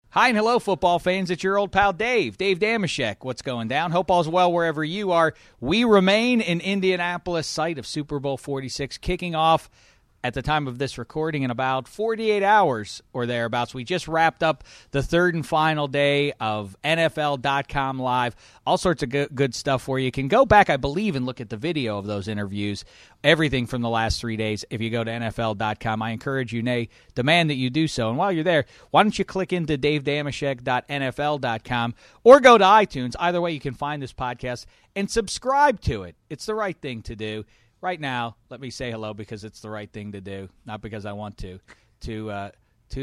Hi and hello, football fans. It's your old pal Dave Damashek. What's going down? Hope all's well wherever you are. We remain in Indianapolis, site of Super Bowl 46, kicking off at the time of this recording in about 48 hours or thereabouts. We just wrapped up the third and final day of NFL.com Live. All sorts of good stuff for you. You can go back, I believe, and look at the video of those interviews, everything from the last 3 days. If you go to NFL.com, I encourage you, nay, demand that you do so. And while you're there, why don't you click into davedamashek.nfl.com or go to iTunes. Either way, you can find this podcast and subscribe to it. It's the right thing to do. Right now, let me say hello because it's the right thing to do, not because I want to I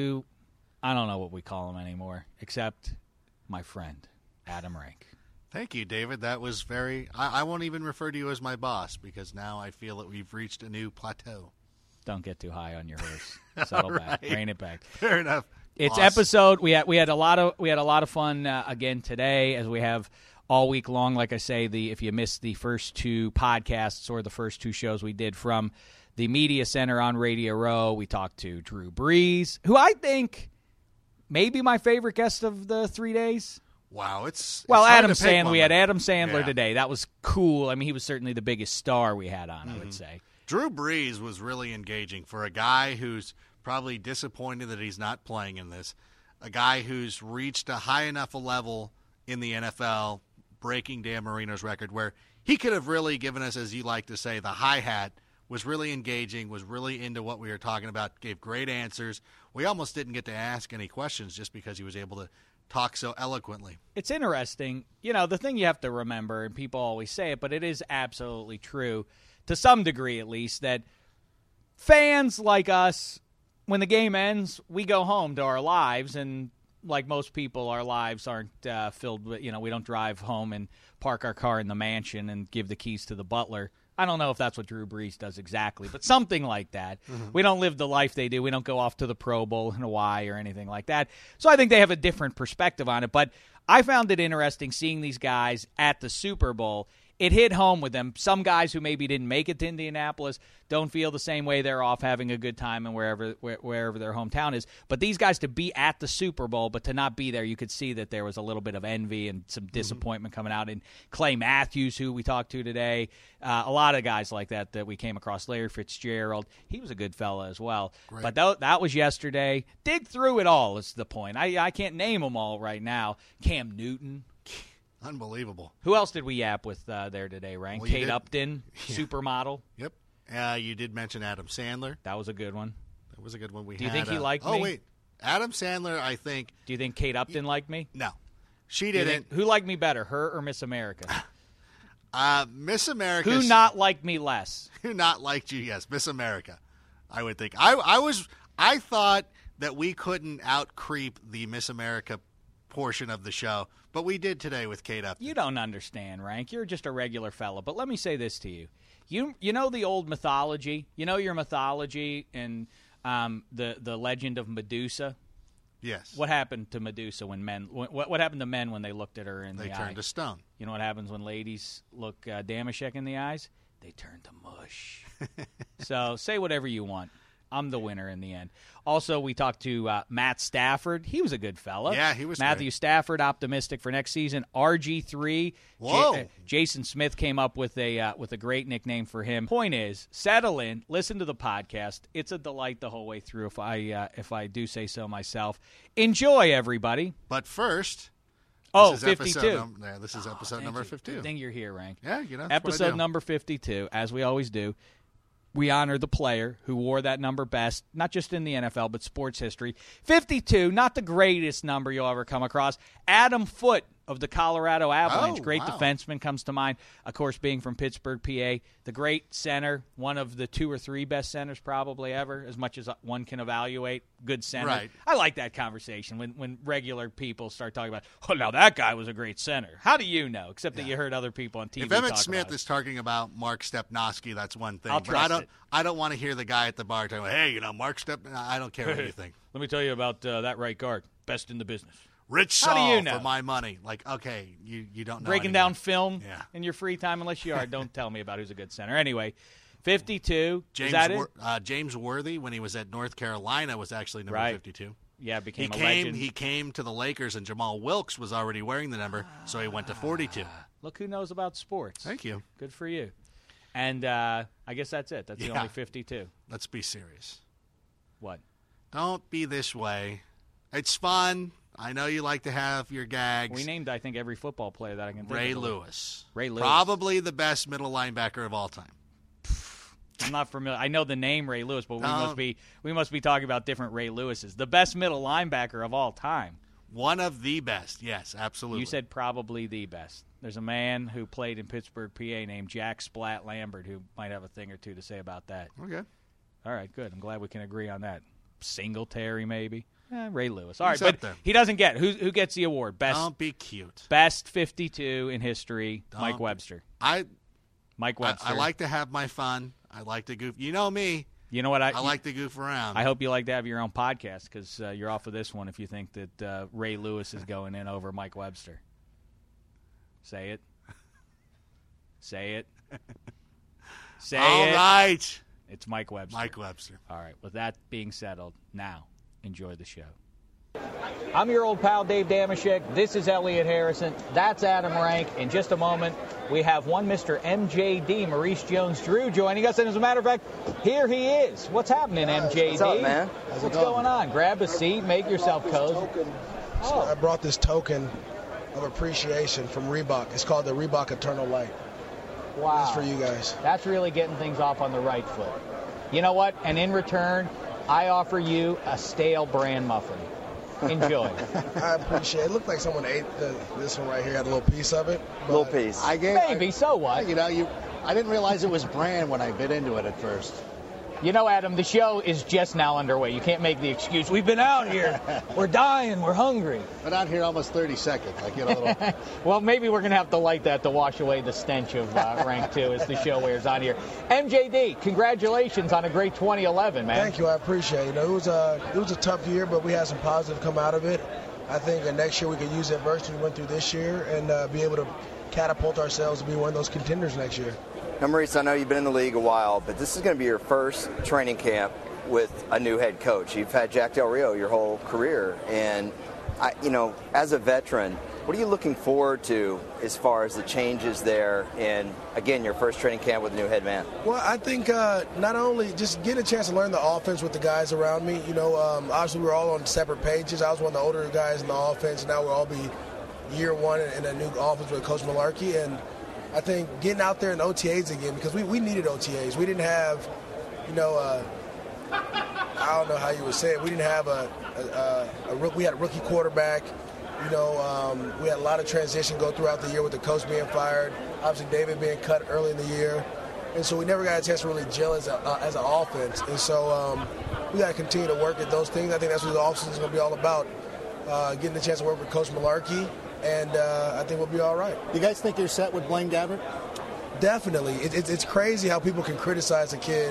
don't know what we call him anymore, except my friend, Adam Rank. Thank you, David. That was I won't even refer to you as my boss because now I feel that we've reached a new plateau. Don't get too high on your horse. Settle back. Rein it back. Fair enough. It's episode. We had a lot of fun again today, as we have all week long. Like I say, if you missed the first two podcasts or the first two shows we did from the Media Center on Radio Row, we talked to Drew Brees, who I think may be my favorite guest of the 3 days. Wow, it's Adam Sandler. We had Adam Sandler today. That was cool. I mean, he was certainly the biggest star we had on, I would say. Drew Brees was really engaging for a guy who's probably disappointed that he's not playing in this, a guy who's reached a high enough a level in the NFL, breaking Dan Marino's record, where he could have really given us, as you like to say, the hi-hat, was really engaging, was really into what we were talking about, gave great answers. We almost didn't get to ask any questions just because he was able to talk so eloquently. It's interesting. You know, the thing you have to remember, and people always say it, but it is absolutely true, to some degree at least, that fans like us, when the game ends, we go home to our lives, and like most people, our lives aren't filled with, we don't drive home and park our car in the mansion and give the keys to the butler. I don't know if that's what Drew Brees does exactly, but something like that. Mm-hmm. We don't live the life they do. We don't go off to the Pro Bowl in Hawaii or anything like that. So I think they have a different perspective on it. But I found it interesting seeing these guys at the Super Bowl. It hit home with them. Some guys who maybe didn't make it to Indianapolis don't feel the same way. They're off having a good time and wherever their hometown is. But these guys, to be at the Super Bowl but to not be there, you could see that there was a little bit of envy and some disappointment coming out. And Clay Matthews, who we talked to today, a lot of guys like that we came across. Larry Fitzgerald, he was a good fella as well. Great. But that was yesterday. Dig through it all is the point. I can't name them all right now. Cam Newton. Unbelievable. Who else did we yap with there today, Rank? Well, Kate Upton, supermodel. Yep. You did mention Adam Sandler. That was a good one. That was a good one. Do you think he liked me? Oh, wait. Adam Sandler, I think. Do you think Kate Upton liked me? No. She didn't. Who liked me better, her or Miss America? Miss America. Who not liked me less? Who not liked you? Yes, Miss America, I would think. I thought that we couldn't out-creep the Miss America portion of the show, but we did today with Kate Upton. You don't understand, Rank. You're just a regular fella. But let me say this to you. You know the old mythology? You know your mythology and the legend of Medusa? Yes. What happened to Medusa when men? What happened to men when they looked at her in the eye? They turned to stone. You know what happens when ladies look Damashek in the eyes? They turn to mush. So say whatever you want. I'm the winner in the end. Also, we talked to Matt Stafford. He was a good fella. Yeah, he was Matthew great. Stafford, optimistic for next season. RG3. Whoa. Jason Smith came up with a great nickname for him. Point is, settle in, listen to the podcast. It's a delight the whole way through, if I do say so myself. Enjoy, everybody. But first, 52. This is episode number 52. Good thing you're here, Rank. Yeah, Episode number 52, as we always do. We honor the player who wore that number best, not just in the NFL, but sports history. 52, not the greatest number you'll ever come across. Adam Foote of the Colorado Avalanche. Great defenseman comes to mind. Of course, being from Pittsburgh, PA. The great center, one of the 2 or 3 best centers probably ever, as much as one can evaluate. Good center. Right. I like that conversation when regular people start talking about, oh, now that guy was a great center. How do you know? Except that you heard other people on TV If Emmett talk Smith about is talking about Mark Stepnoski, that's one thing. I'll trust it. I don't want to hear the guy at the bar talking about, hey, Mark Stepnoski. I don't care what you think. Let me tell you about that right guard. Best in the business. Rich How do Saul you know? For my money. Like, okay, you don't know. Breaking anymore. down film in your free time, unless you are. Don't tell me about who's a good center. Anyway, 52. Is that it? James Worthy, when he was at North Carolina, was actually number 52. became a legend. He came to the Lakers, and Jamal Wilkes was already wearing the number, so he went to 42. Look who knows about sports. Thank you. Good for you. And I guess that's it. That's the only 52. Let's be serious. What? Don't be this way. It's fun. I know you like to have your gags. We named, I think, every football player that I can think Ray of. Lewis. Ray Lewis. Probably the best middle linebacker of all time. I'm not familiar. I know the name Ray Lewis, but we must be talking about different Ray Lewises. The best middle linebacker of all time. One of the best. Yes, absolutely. You said probably the best. There's a man who played in Pittsburgh, PA, named Jack Splat Lambert, who might have a thing or two to say about that. Okay. All right, good. I'm glad we can agree on that. Singletary, maybe. Ray Lewis. All right, He's but he doesn't get it. Who gets the award? Don't be cute. Best 52 in history, Mike Webster. Mike Webster. I like to have my fun. I like to goof. You know me. You know what? I like to goof around. I hope you like to have your own podcast because you're off of this one if you think that Ray Lewis is going in over Mike Webster. Say it. Say it. Say All it. right. It's Mike Webster. Mike Webster. All right. With that being settled, now enjoy the show. I'm your old pal, Dave Damashek. This is Elliot Harrison. That's Adam Rank. In just a moment, we have one Mr. MJD, Maurice Jones-Drew, joining us. And as a matter of fact, here he is. What's happening, MJD? What's up, man? What's going on? Grab a seat. Make yourself cozy. So I brought this token of appreciation from Reebok. It's called the Reebok Eternal Light. Wow. This is for you guys. That's really getting things off on the right foot. You know what? And in return, I offer you a stale bran muffin. Enjoy. I appreciate it. It looked like someone ate this one right here, had a little piece of it. Little piece. Maybe, so what? I didn't realize it was bran when I bit into it at first. You know, Adam, the show is just now underway. You can't make the excuse, we've been out here. We're dying. We're hungry. Been out here almost 30 seconds. I get a little... Well, maybe we're going to have to light that to wash away the stench of Rank 2 as the show wears on here. MJD, congratulations on a great 2011, man. Thank you. I appreciate it. It was a tough year, but we had some positive come out of it. I think next year we could use the adversity we went through this year and be able to catapult ourselves to be one of those contenders next year. Now, Maurice, I know you've been in the league a while, but this is going to be your first training camp with a new head coach. You've had Jack Del Rio your whole career, and as a veteran, what are you looking forward to as far as the changes there and, again, your first training camp with a new head man? Well, I think not only just getting a chance to learn the offense with the guys around me. Obviously we're all on separate pages. I was one of the older guys in the offense, and now we'll all be year one in a new offense with Coach Malarkey. And I think getting out there in OTAs again, because we needed OTAs. We didn't have, I don't know how you would say it. We didn't have we had a rookie quarterback. We had a lot of transition go throughout the year with the coach being fired, obviously David being cut early in the year. And so we never got a chance to really gel as an offense. And so we got to continue to work at those things. I think that's what the offseason is going to be all about, getting the chance to work with Coach Malarkey. And I think we'll be all right. You guys think you're set with Blaine Gabbert? Definitely. It's crazy how people can criticize a kid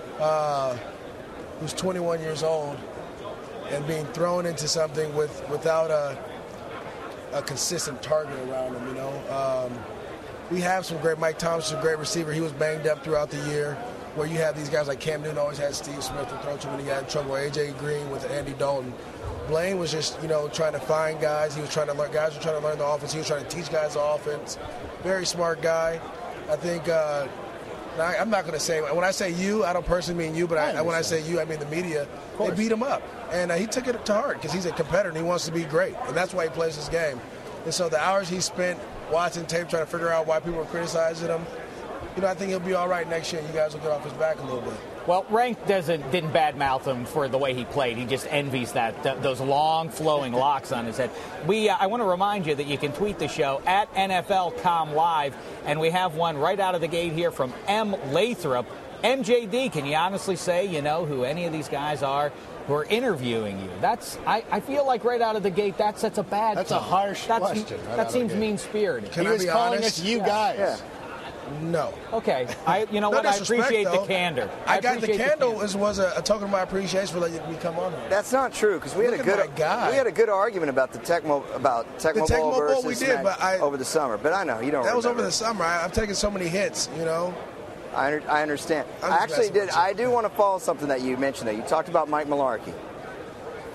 who's 21 years old and being thrown into something without a consistent target around him, We have some great, Mike Thompson, a great receiver. He was banged up throughout the year, where you have these guys like Cam Newton always had Steve Smith to throw to when he got in trouble, A.J. Green with Andy Dalton. Blaine was just, trying to find guys. He was trying to learn. Guys were trying to learn the offense. He was trying to teach guys the offense. Very smart guy. I think. I'm not going to say when I say you, I don't personally mean you, but when I say you, I mean the media. They beat him up, and he took it to heart because he's a competitor and he wants to be great, and that's why he plays this game. And so the hours he spent watching tape, trying to figure out why people were criticizing him, I think he'll be all right next year. You guys will get off his back a little bit. Well, Rank didn't badmouth him for the way he played. He just envies those long flowing locks on his head. I want to remind you that you can tweet the show at NFL.com Live, and we have one right out of the gate here from M. Lathrop. MJD, can you honestly say you know who any of these guys are who are interviewing you? I feel like right out of the gate that sets a bad That's tone. a harsh question. That seems mean-spirited. Can He I was be calling honest? us you guys. Yeah. No. Okay. I No appreciate though. the candor. I got the appreciate candle candor. was a token of my appreciation for letting me come on here. That's not true because we had a good argument about the Tecmo Bowl versus we did, but over the summer. But I know you don't. That was remember. over the summer. I've taken so many hits, I understand. I'm I just actually messing with did. you. I do want to follow something that you mentioned. There, you talked about Mike Malarkey.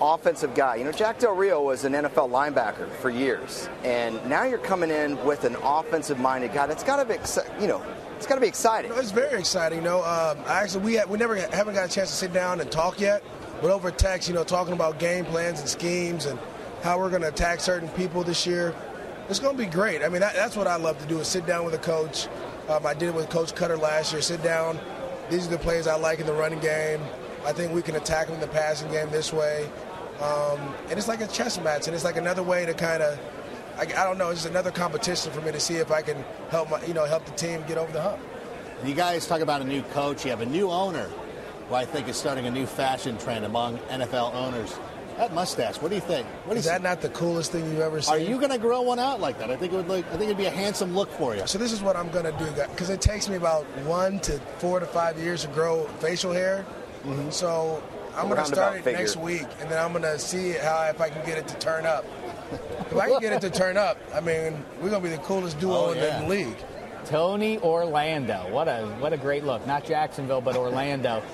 offensive guy. You know, Jack Del Rio was an NFL linebacker for years, and now you're coming in with an offensive-minded guy. That's got to be, it's got to be exciting. It's very exciting. We haven't got a chance to sit down and talk yet, but over text, talking about game plans and schemes and how we're going to attack certain people this year. It's going to be great. I mean, that's what I love to do, is sit down with a coach. I did it with Coach Cutter last year. Sit down. These are the plays I like in the running game. I think we can attack them in the passing game this way. And it's like a chess match, and it's like another way to kind of, I don't know, it's just another competition for me to see if I can help the team get over the hump. You guys talk about a new coach. You have a new owner who I think is starting a new fashion trend among NFL owners. That mustache, what do you think? Is that not the coolest thing you've ever seen? Are you going to grow one out like that? I think it'd be a handsome look for you. So this is what I'm going to do, because it takes me about 1 to 4 to 5 years to grow facial hair. Mm-hmm. So I'm going to start it next week, and then I'm going to see if I can get it to turn up. If I can get it to turn up, I mean, we're going to be the coolest duo in the league. Tony Orlando. What a great look. Not Jacksonville, but Orlando.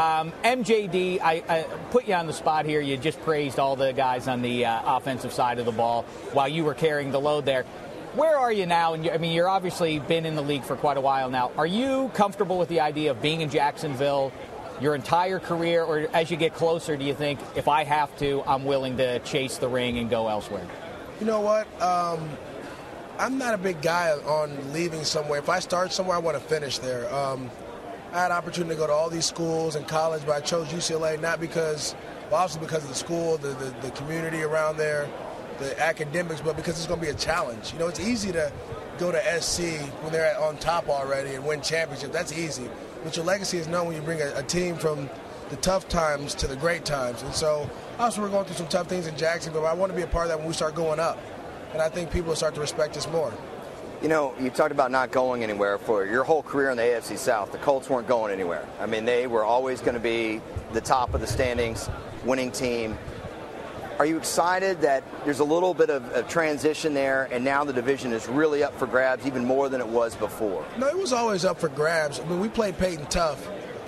MJD, I put you on the spot here. You just praised all the guys on the offensive side of the ball while you were carrying the load there. Where are you now? And you're obviously been in the league for quite a while now. Are you comfortable with the idea of being in Jacksonville your entire career, or as you get closer, do you think, if I have to, I'm willing to chase the ring and go elsewhere? You know what? I'm not a big guy on leaving somewhere. If I start somewhere, I want to finish there. I had an opportunity to go to all these schools in college, but I chose UCLA not because, well, obviously because of the school, the community around there, the academics, but because it's going to be a challenge. It's easy to go to SC when they're on top already and win championships. That's easy. But your legacy is known when you bring a team from the tough times to the great times. And so, obviously, we're going through some tough things in Jacksonville, but I want to be a part of that when we start going up. And I think people will start to respect us more. You talked about not going anywhere for your whole career in the AFC South. The Colts weren't going anywhere. I mean, they were always going to be the top of the standings, winning team. Are you excited that there's a little bit of a transition there, and now the division is really up for grabs even more than it was before? No, it was always up for grabs. I mean, we played Peyton tough.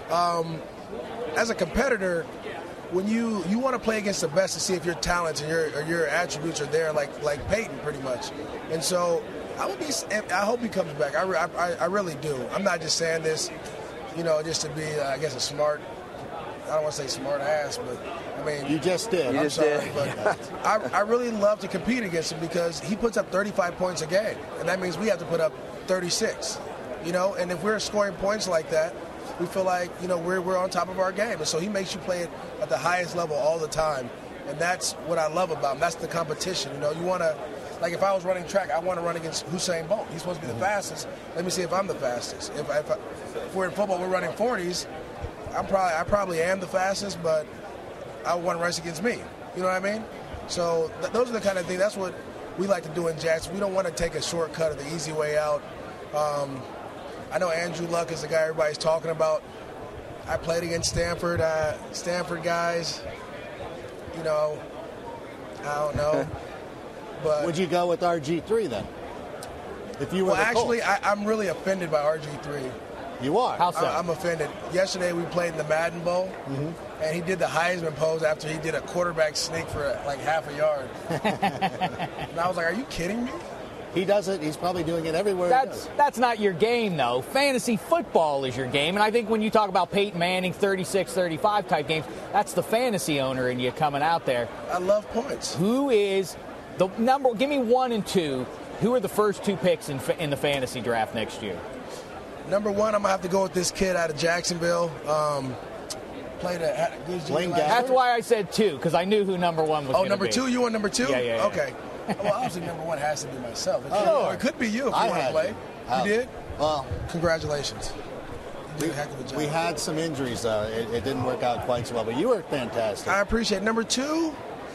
As a competitor, when you want to play against the best to see if your talents and your attributes are there, like Peyton pretty much. And so I hope he comes back. I really do. I'm not just saying this, just to be, I guess, a smart. I don't want to say smart ass, but I mean, you just did. I'm sorry, but I really love to compete against him because he puts up 35 points a game, and that means we have to put up 36. And if we're scoring points like that, we feel like we're on top of our game, and so he makes you play it at the highest level all the time, and that's what I love about him. That's the competition. You want to, like, if I was running track, I want to run against Usain Bolt. He's supposed to be the fastest. Let me see if I'm the fastest. If we're in football, we're running 40s. I probably am the fastest, but I want to race against me. You know what I mean? So those are the kind of things. That's what we like to do in Jackson. We don't want to take a shortcut or the easy way out. I know Andrew Luck is the guy everybody's talking about. I played against Stanford. Stanford guys, I don't know. But would you go with RG3 then? If you were actually, I'm really offended by RG3. You are? How so? I'm offended. Yesterday we played in the Madden Bowl, and he did the Heisman pose after he did a quarterback sneak for like half a yard. And I was like, are you kidding me? He does it. He's probably doing it everywhere. That's not your game, though. Fantasy football is your game. And I think when you talk about Peyton Manning, 36, 35 type games, that's the fantasy owner in you coming out there. I love points. Who is the number? Give me 1 and 2. Who are the first 2 picks in the fantasy draft next year? Number 1, I'm going to have to go with this kid out of Jacksonville. Played a good Blaine last year. That's why I said 2, because I knew who number 1 was going to be. Oh, number 2? You want number 2? Yeah. Okay. Well, obviously number 1 has to be myself. It could be you if you I want to had play. You did? Well, congratulations. You did a heck of a job. We had some injuries. It didn't work out quite so well, but you were fantastic. I appreciate it. Number 2,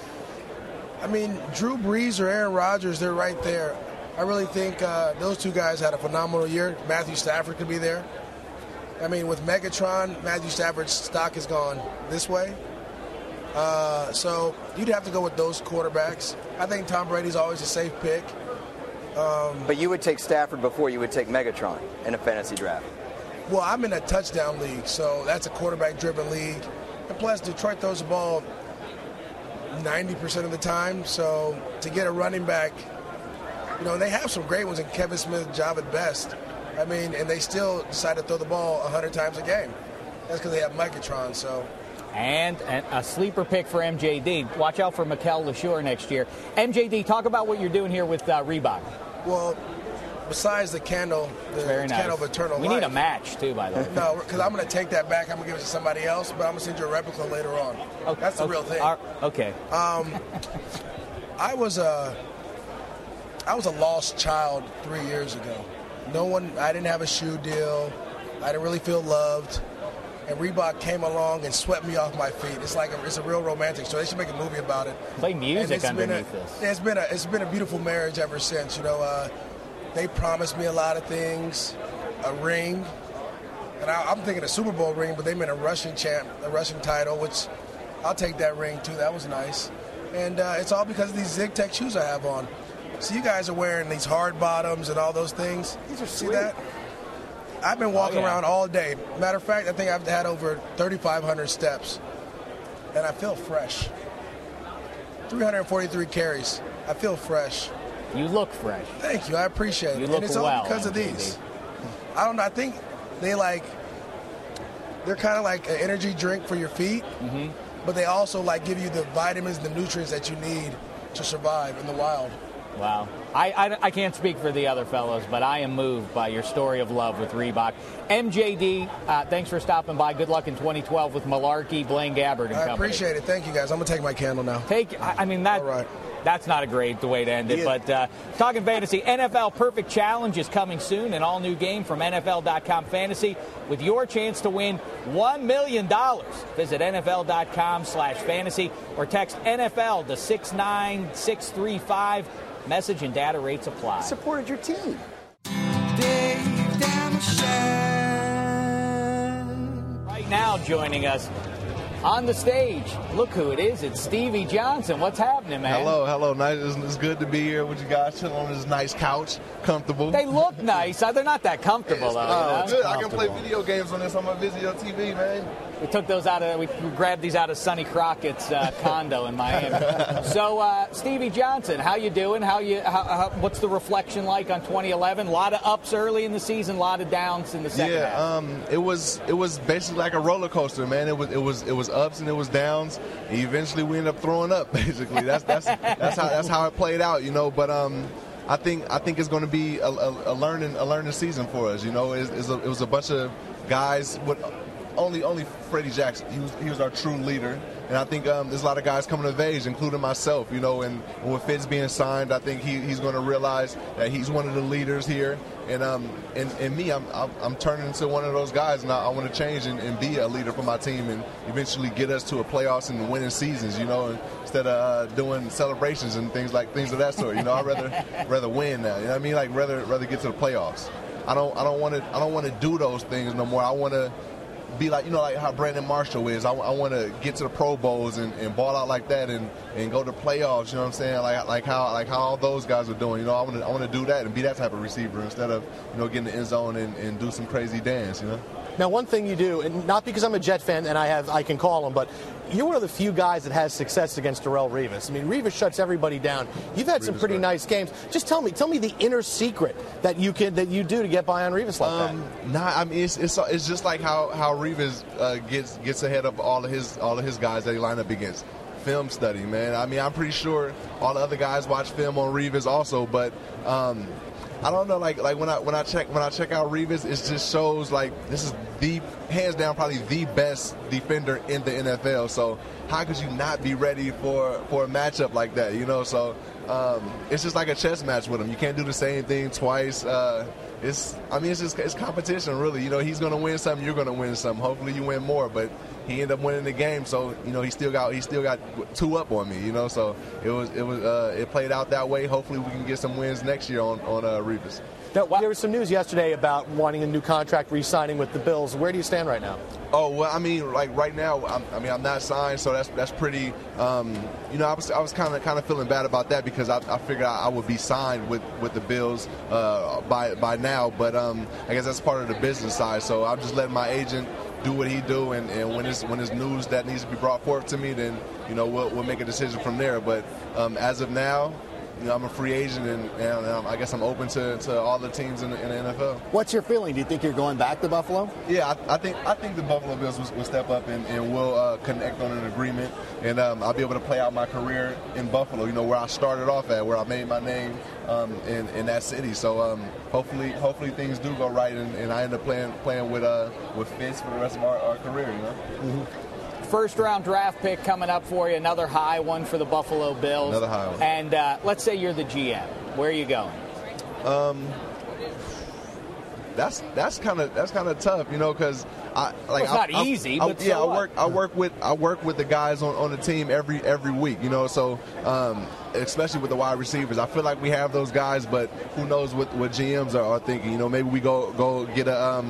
I mean, Drew Brees or Aaron Rodgers, they're right there. I really think those 2 guys had a phenomenal year. Matthew Stafford could be there. I mean, with Megatron, Matthew Stafford's stock has gone this way. So you'd have to go with those quarterbacks. I think Tom Brady's always a safe pick. But you would take Stafford before you would take Megatron in a fantasy draft. Well, I'm in a touchdown league, so that's a quarterback-driven league. And plus, Detroit throws the ball 90% of the time. So to get a running back, they have some great ones in Kevin Smith, Javid Best. I mean, and they still decide to throw the ball 100 times a game. That's because they have Micatron, so. And a sleeper pick for MJD. Watch out for Mikel LeSure next year. MJD, talk about what you're doing here with Reebok. Well, besides the candle, candle of eternal life. We need a match, too, by the way. No, because I'm going to take that back. I'm going to give it to somebody else, but I'm going to send you a replica later on. Okay. That's the real thing. Okay. I was a lost child 3 years ago. I didn't have a shoe deal. I didn't really feel loved. And Reebok came along and swept me off my feet. It's a real romantic story. They should make a movie about it. Play music underneath this. It's been a beautiful marriage ever since. They promised me a lot of things, a ring, and I'm thinking a Super Bowl ring, but they meant a Russian title, which I'll take that ring too. That was nice. And it's all because of these Zig Tech shoes I have on. So you guys are wearing these hard bottoms and all those things. These are See sweet. that? I've been walking around all day. Matter of fact, I think I've had over 3,500 steps, and I feel fresh. 343 carries. I feel fresh. You look fresh. Thank you. I appreciate it. You look and it's all because of these. I don't know. I think they're kind of like an energy drink for your feet, but they also give you the vitamins, the nutrients that you need to survive in the wild. Wow. I can't speak for the other fellows, but I am moved by your story of love with Reebok. MJD, thanks for stopping by. Good luck in 2012 with Malarkey, Blaine Gabbert, and company. I appreciate it. Thank you, guys. I'm going to take my candle now. All right. That's not a great way to end it, but talking fantasy, NFL Perfect Challenge is coming soon, an all-new game from NFL.com Fantasy with your chance to win $1 million. Visit NFL.com/fantasy or text NFL to 69635. Message and data rates apply. Supported your team. Dave Damashek. Right now joining us on the stage, look who it is. It's Stevie Johnson. What's happening, man? Hello. Nice. It's good to be here with you guys, chilling on this nice couch, comfortable. They look nice. They're not that comfortable, though. Good. I can play video games on this on my Vizio TV, man. We took those we grabbed these out of Sonny Crockett's condo in Miami. So, Stevie Johnson, how you doing? What's the reflection like on 2011? A lot of ups early in the season, a lot of downs in the second half. It was basically like a roller coaster, man. It was ups and it was downs. And eventually, we ended up throwing up. Basically, that's how it played out, But I think it's going to be a learning season for us. It was a bunch of guys with. Only Freddie Jackson. He was our true leader, and I think there's a lot of guys coming of age, including myself. And with Fitz being signed, I think he's going to realize that he's one of the leaders here, and me, I'm turning into one of those guys, and I want to change and be a leader for my team, and eventually get us to a playoffs and winning seasons. Instead of doing celebrations and things of that sort. I'd rather win now. You know what I mean? Rather get to the playoffs. I don't want to do those things no more. I want to be like how Brandon Marshall is. I want to get to the Pro Bowls and ball out like that and go to playoffs. You know what I'm saying? Like how all those guys are doing. I want to do that and be that type of receiver instead of get in the end zone and do some crazy dance. Now, one thing you do, and not because I'm a Jet fan and I can call him, but you're one of the few guys that has success against Darrelle Revis. I mean, Revis shuts everybody down. You've had some pretty nice games. Just tell me the inner secret that you do to get by on Revis like that. It's just like how Revis gets ahead of all of his guys that he line up against. Film study, man. I'm pretty sure all the other guys watch film on Revis also, but. I don't know, like when I check out Revis, it just shows this is the hands down probably the best defender in the NFL. So how could you not be ready for a matchup like that? So it's just like a chess match with him. You can't do the same thing twice. It's competition really. He's going to win some, you're going to win some. Hopefully you win more, but he ended up winning the game, so he still got 2 up on me. So it played out that way. Hopefully we can get some wins next year on Revis. Now, there was some news yesterday about wanting a new contract, re-signing with the Bills. Where do you stand right now? Oh well, right now, I'm not signed, so that's pretty. I was kind of feeling bad about that because I figured I would be signed with the Bills by now, but I guess that's part of the business side. So I'm just letting my agent do what he do, and when it's news that needs to be brought forth to me, then we'll make a decision from there. But as of now, I'm a free agent, and I guess I'm open to all the teams in the NFL. What's your feeling? Do you think you're going back to Buffalo? Yeah, I think the Buffalo Bills will step up and we'll connect on an agreement, and I'll be able to play out my career in Buffalo, where I started off at, where I made my name in that city. So hopefully things do go right, and I end up playing with Fitz for the rest of our career. Mm-hmm. First-round draft pick coming up for you, another high one for the Buffalo Bills. Another high one. And let's say you're the GM. Where are you going? That's kind of tough, because it's not easy. But I work with the guys on the team every week, so especially with the wide receivers, I feel like we have those guys, but who knows what GMs are thinking? Maybe we go get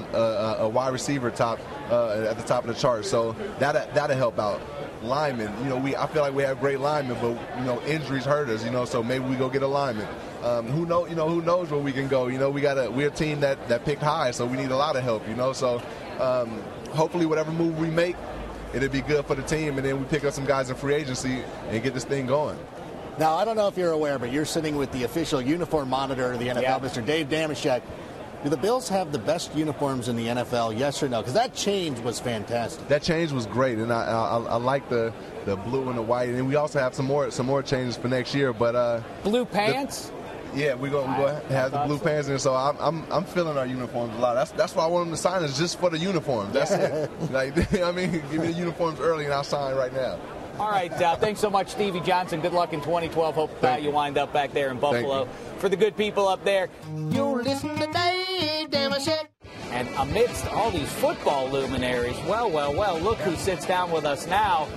a wide receiver at the top of the chart, so that'll help out. Linemen, I feel like we have great linemen, but injuries hurt us, so maybe we go get a lineman. Who knows where we can go? We're a team that picked high, so we need a lot of help. So hopefully, whatever move we make, it'll be good for the team, and then we pick up some guys in free agency and get this thing going. Now, I don't know if you're aware, but you're sitting with the official uniform monitor of the NFL, Mr. Dave Dameshek. Do the Bills have the best uniforms in the NFL, yes or no? Because that change was fantastic. That change was great, and I like the blue and the white, and we also have some more changes for next year. But blue pants. We're gonna have the blue pants in, so I'm feeling our uniforms a lot. That's why I want them to sign us, just for the uniforms. That's it. Give me the uniforms early, and I'll sign right now. All right, thanks so much, Stevie Johnson. Good luck in 2012. Hope you wind up back there in Buffalo. For the good people up there, you listen to Dave Dameshek. And amidst all these football luminaries, well, look who sits down with us now.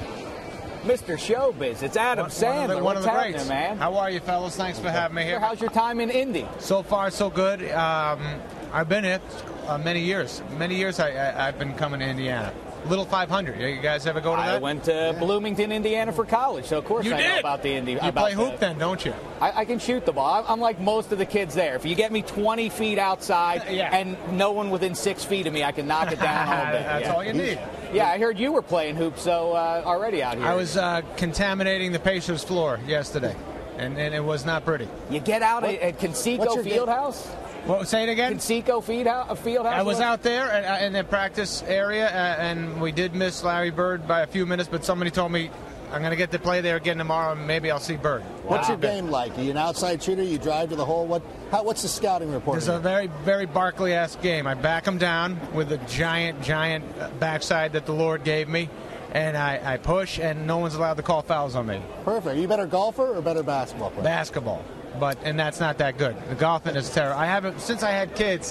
Mr. Showbiz, it's Adam Sandler. One of the What's greats. happening, man? How are you, fellas? Thanks for having me here. How's your time in Indy? So far, so good. I've been here many years. Many years I've been coming to Indiana. Little 500. You guys ever go to that? I went to Bloomington, Indiana for college, so of course I know about the Indy. You play hoop then, don't you? I can shoot the ball. I'm like most of the kids there. If you get me 20 feet outside and no one within 6 feet of me, I can knock it down all day. That's all you need. Yeah, I heard you were playing hoops already out here. I was contaminating the Pacers floor yesterday, and it was not pretty. You get out at Conseco Fieldhouse? Well, say it again? Conseco Fieldhouse? I was out there in the practice area, and we did miss Larry Bird by a few minutes, but somebody told me I'm going to get to play there again tomorrow, and maybe I'll see Bird. What's your game like? Are you an outside shooter? You drive to the hole? What's the scouting report? It's a very, very Barkley-esque game. I back him down with a giant backside that the Lord gave me, and I push, and no one's allowed to call fouls on me. Perfect. Are you a better golfer or better basketball player? Basketball. And that's not that good. The golfing is terrible. Since I had kids,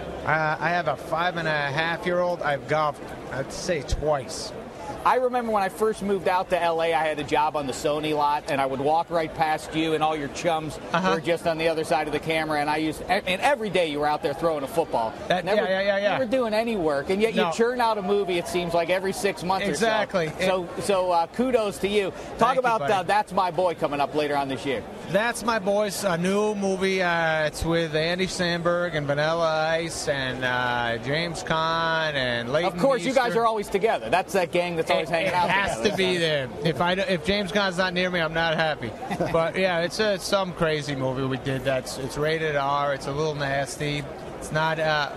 I have a 5.5-year-old. I've golfed, I'd say, twice. I remember when I first moved out to L.A., I had a job on the Sony lot, and I would walk right past you, and all your chums were just on the other side of the camera, and every day you were out there throwing a football. Never doing any work, and yet you churn out a movie, it seems like, every 6 months exactly. or so. So kudos to you. Talk about That's My Boy coming up later on this year. That's My Boy's a new movie. It's with Andy Samberg and Vanilla Ice and James Caan and Leighton Of course, Meester. you guys are always together. That's that gang that's always hanging out together. It has to be there. If James Caan's not near me, I'm not happy. But yeah, it's some crazy movie we did. It's rated R. It's a little nasty. It's not 100%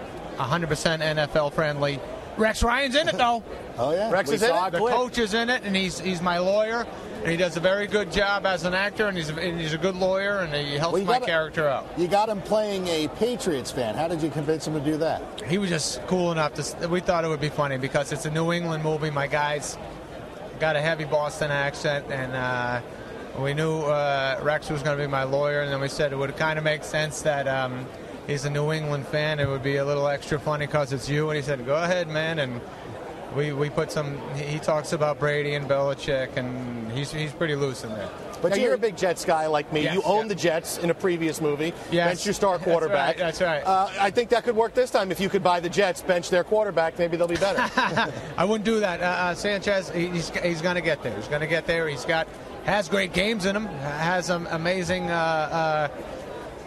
NFL friendly. Rex Ryan's in it though. Oh yeah, Rex is in it. The coach is in it, and he's my lawyer. And he does a very good job as an actor, and he's a good lawyer, and he helps my character out. You got him playing a Patriots fan. How did you convince him to do that? He was just cool enough we thought it would be funny because it's a New England movie. My guy's got a heavy Boston accent, and we knew Rex was going to be my lawyer, and then we said it would kind of make sense that he's a New England fan. It would be a little extra funny because it's you, and he said, go ahead, man, and we put he talks about Brady and Belichick, and he's pretty loose in there. But now, you're a big Jets guy like me. Yes, you owned the Jets in a previous movie. Yes. Bench your star quarterback. That's right. I think that could work this time. If you could buy the Jets, bench their quarterback, maybe they'll be better. I wouldn't do that. Sanchez, he's going to get there. He's going to get there. Has great games in him. Has amazing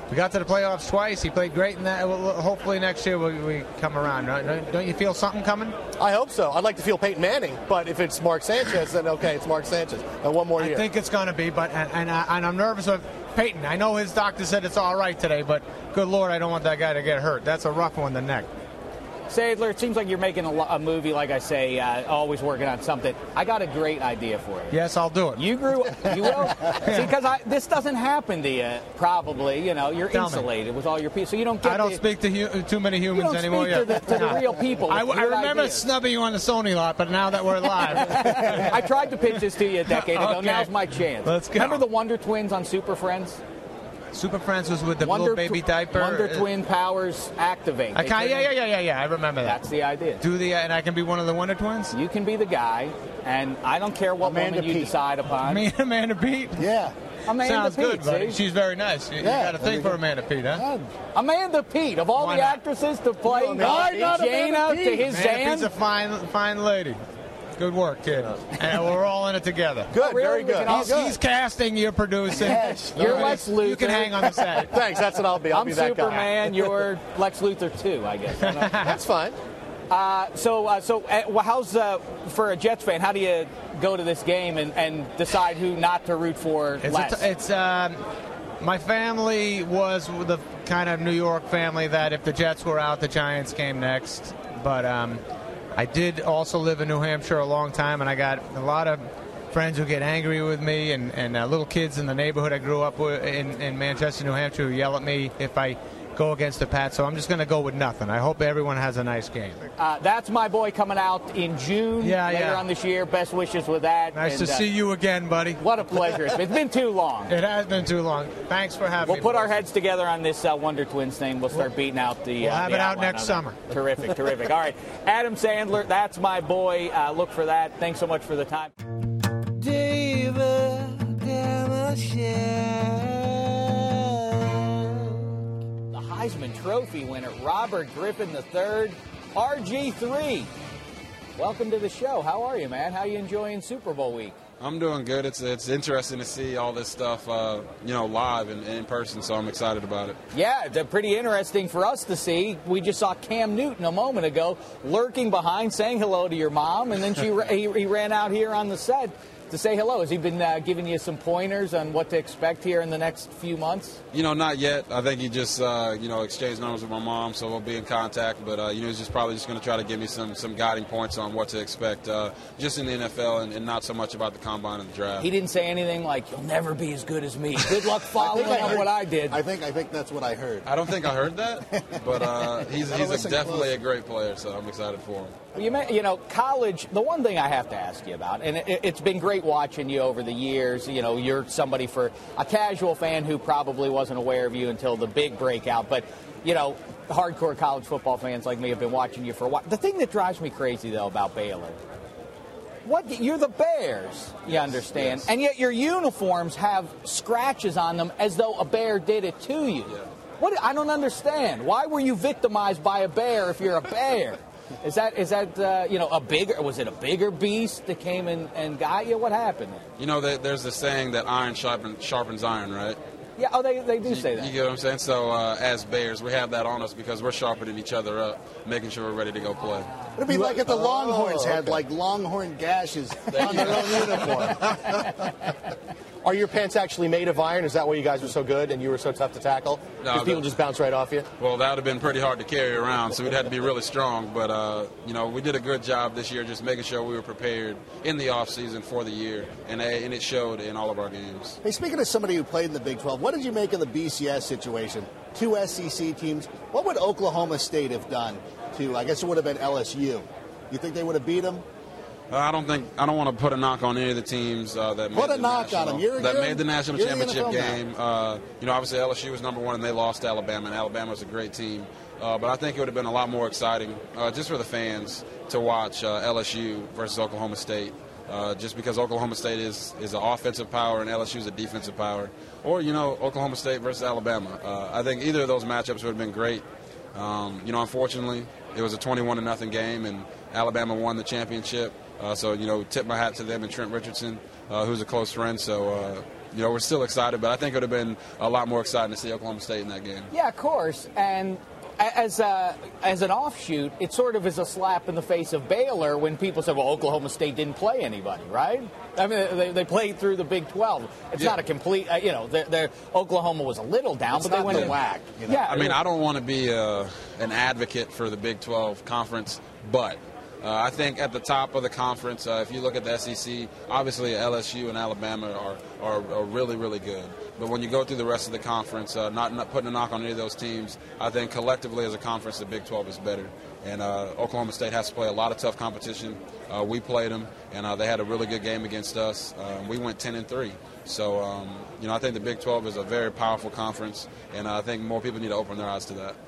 We got to the playoffs twice. He played great in that. Hopefully next year we come around. Don't you feel something coming? I hope so. I'd like to feel Peyton Manning, but if it's Mark Sanchez, then okay, it's Mark Sanchez. And one more year. I think it's going to be, but and I'm nervous of Peyton. I know his doctor said it's all right today, but good Lord, I don't want that guy to get hurt. That's a rough one, the neck. Sadler, it seems like you're making a movie, like I say, always working on something. I got a great idea for you. Yes, I'll do it. You will? See, because this doesn't happen to you, probably. You know, you're insulated with all your people, so you don't get I don't speak to too many humans anymore yet. To the real people. I remember snubbing you on the Sony lot, but now that we're live. I tried to pitch this to you a decade ago. Okay. Now's my chance. Let's go. Remember the Wonder Twins on Super Friends? Super Friends was with the little baby diaper. Wonder Twin powers activate. Yeah. I remember that. That's the idea. And I can be one of the Wonder Twins? You can be the guy, and I don't care what woman you decide upon. Me and Amanda Pete? Yeah. Amanda Sounds Pete, good, buddy. She's very nice. You got a thing for Amanda Pete, huh? Amanda Pete, of all the actresses to play Jaina to his Zan. She's a fine lady. Good work, kid. And we're all in it together. Good, very good. He's casting, you're producing. Yes, you're Lex Luthor. You can hang on the set. Thanks, that's what I'll be. I'll be that guy. I'm Superman, you're Lex Luthor too, I guess. That's fine. So how's, for a Jets fan, how do you go to this game and decide who not to root for less? My family was the kind of New York family that if the Jets were out, the Giants came next. But I did also live in New Hampshire a long time, and I got a lot of friends who get angry with me and little kids in the neighborhood I grew up with in Manchester, New Hampshire, who yell at me if I go against the Pats. So I'm just going to go with nothing. I hope everyone has a nice game. That's my boy coming out in June later on this year. Best wishes with that. Nice to see you again, buddy. What a pleasure. It's been too long. It has been too long. Thanks for having me. We'll put our heads together on this Wonder Twins thing. We'll start beating out the... We'll have it out next summer. Terrific. All right. Adam Sandler, that's my boy. Look for that. Thanks so much for the time. David Heisman Trophy winner Robert Griffin III, RG3. Welcome to the show. How are you, man? How are you enjoying Super Bowl week? I'm doing good. It's interesting to see all this stuff, live and in person, so I'm excited about it. Yeah, it's pretty interesting for us to see. We just saw Cam Newton a moment ago lurking behind, saying hello to your mom, and then he ran out here on the set to say hello. Has he been giving you some pointers on what to expect here in the next few months? Not yet. I think he just, exchanged numbers with my mom, so we'll be in contact. But, he's probably just going to try to give me some guiding points on what to expect just in the NFL and not so much about the combine and the draft. He didn't say anything like, you'll never be as good as me. Good luck following up what I did. I think that's what I heard. I don't think I heard that, but he's definitely a great player, so I'm excited for him. College, the one thing I have to ask you about, and it's been great watching you over the years. You're somebody for a casual fan who probably wasn't aware of you until the big breakout. But, hardcore college football fans like me have been watching you for a while. The thing that drives me crazy, though, about Baylor, you're the Bears, you understand, and yet your uniforms have scratches on them as though a bear did it to you. Yeah. I don't understand. Why were you victimized by a bear if you're a bear? Is that was it a bigger beast that came and got you? What happened? There's the saying that iron sharpens iron, right? Yeah, they do say that. You get what I'm saying? So as Bears, we have that on us because we're sharpening each other up, making sure we're ready to go play. It'd be like if the Longhorns had like Longhorn gashes on their own uniform. Are your pants actually made of iron? Is that why you guys were so good and you were so tough to tackle? Because people just bounce right off you? Well, that would have been pretty hard to carry around, so we'd have to be really strong. But, we did a good job this year just making sure we were prepared in the offseason for the year, and it showed in all of our games. Hey, speaking of somebody who played in the Big 12, what did you make of the BCS situation? 2 SEC teams. What would Oklahoma State have done to, I guess it would have been LSU? You think they would have beat them? I don't want to put a knock on any of the teams that made the national championship game. Obviously LSU was number one and they lost to Alabama, and Alabama was a great team. But I think it would have been a lot more exciting just for the fans to watch LSU versus Oklahoma State. Just because Oklahoma State is an offensive power and LSU is a defensive power. Or, Oklahoma State versus Alabama. I think either of those matchups would have been great. Unfortunately, it was a 21-0 game, and Alabama won the championship. So, tip my hat to them and Trent Richardson, who's a close friend. So, we're still excited, but I think it would have been a lot more exciting to see Oklahoma State in that game. Yeah, of course. And as an offshoot, it sort of is a slap in the face of Baylor when people say, well, Oklahoma State didn't play anybody, right? I mean, they played through the Big 12. It's not a complete, Oklahoma was a little down, but they went in whack. Yeah, I mean, I don't want to be an advocate for the Big 12 conference, but I think at the top of the conference, if you look at the SEC, obviously LSU and Alabama are really, really good. But when you go through the rest of the conference, not putting a knock on any of those teams, I think collectively as a conference, the Big 12 is better. And Oklahoma State has to play a lot of tough competition. We played them, and they had a really good game against us. We went 10-3. So, I think the Big 12 is a very powerful conference, and I think more people need to open their eyes to that.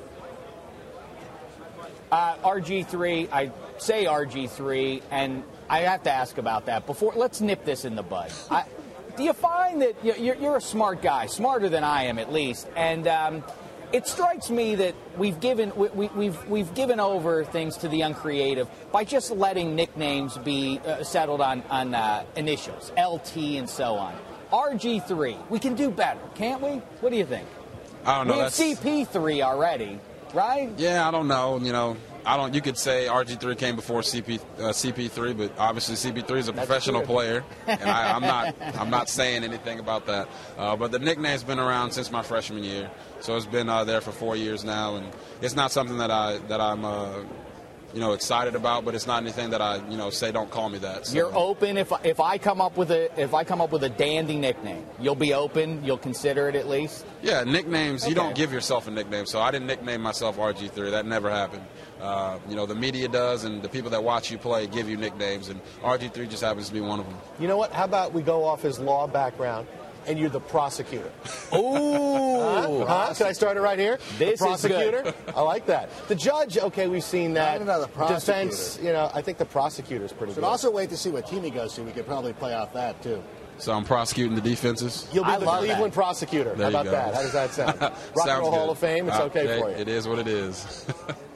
RG3, I say RG3, and I have to ask about that. Let's nip this in the bud. Do you find that you're a smart guy, smarter than I am at least, and it strikes me that we've given over things to the uncreative by just letting nicknames be settled on initials, LT and so on. RG3, we can do better, can't we? What do you think? I don't know. We have CP3 already, right? Yeah, I don't know. You could say RG3 came before CP3, but obviously CP3 is a professional player, and I'm not saying anything about that. But the nickname's been around since my freshman year, so it's been there for 4 years now, and it's not something that I'm excited about, but it's not anything that I say don't call me that. So. You're open if I come up with a dandy nickname, you'll be open. You'll consider it at least. Yeah, nicknames. Okay. You don't give yourself a nickname, so I didn't nickname myself RG3. That never happened. The media does, and the people that watch you play give you nicknames, and RG3 just happens to be one of them. You know what? How about we go off his law background, and you're the prosecutor? Ooh! Can I start it right here? This the prosecutor? Is good. I like that. The judge, okay, we've seen that. Another prosecutor. Defense, I think the prosecutor's pretty good. Should also wait to see what team he goes to. We could probably play off that, too. So I'm prosecuting the defenses? You'll be the Cleveland prosecutor. There How about that? How does that sound? Rock and Roll Hall of Fame, it's okay for you. It is what it is.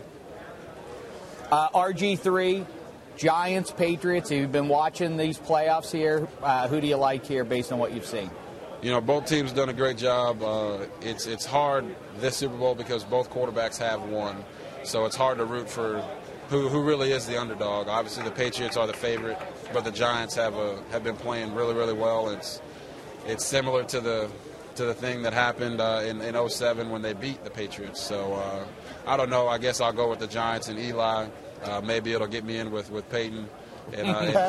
RG3, Giants, Patriots, you've been watching these playoffs here. Who do you like here based on what you've seen? Both teams done a great job. It's hard this Super Bowl because both quarterbacks have won. So it's hard to root for who really is the underdog. Obviously the Patriots are the favorite, but the Giants have been playing really, really well. It's similar to the thing that happened in 07 when they beat the Patriots. So I don't know. I guess I'll go with the Giants and Eli. Maybe it'll get me in with Peyton. There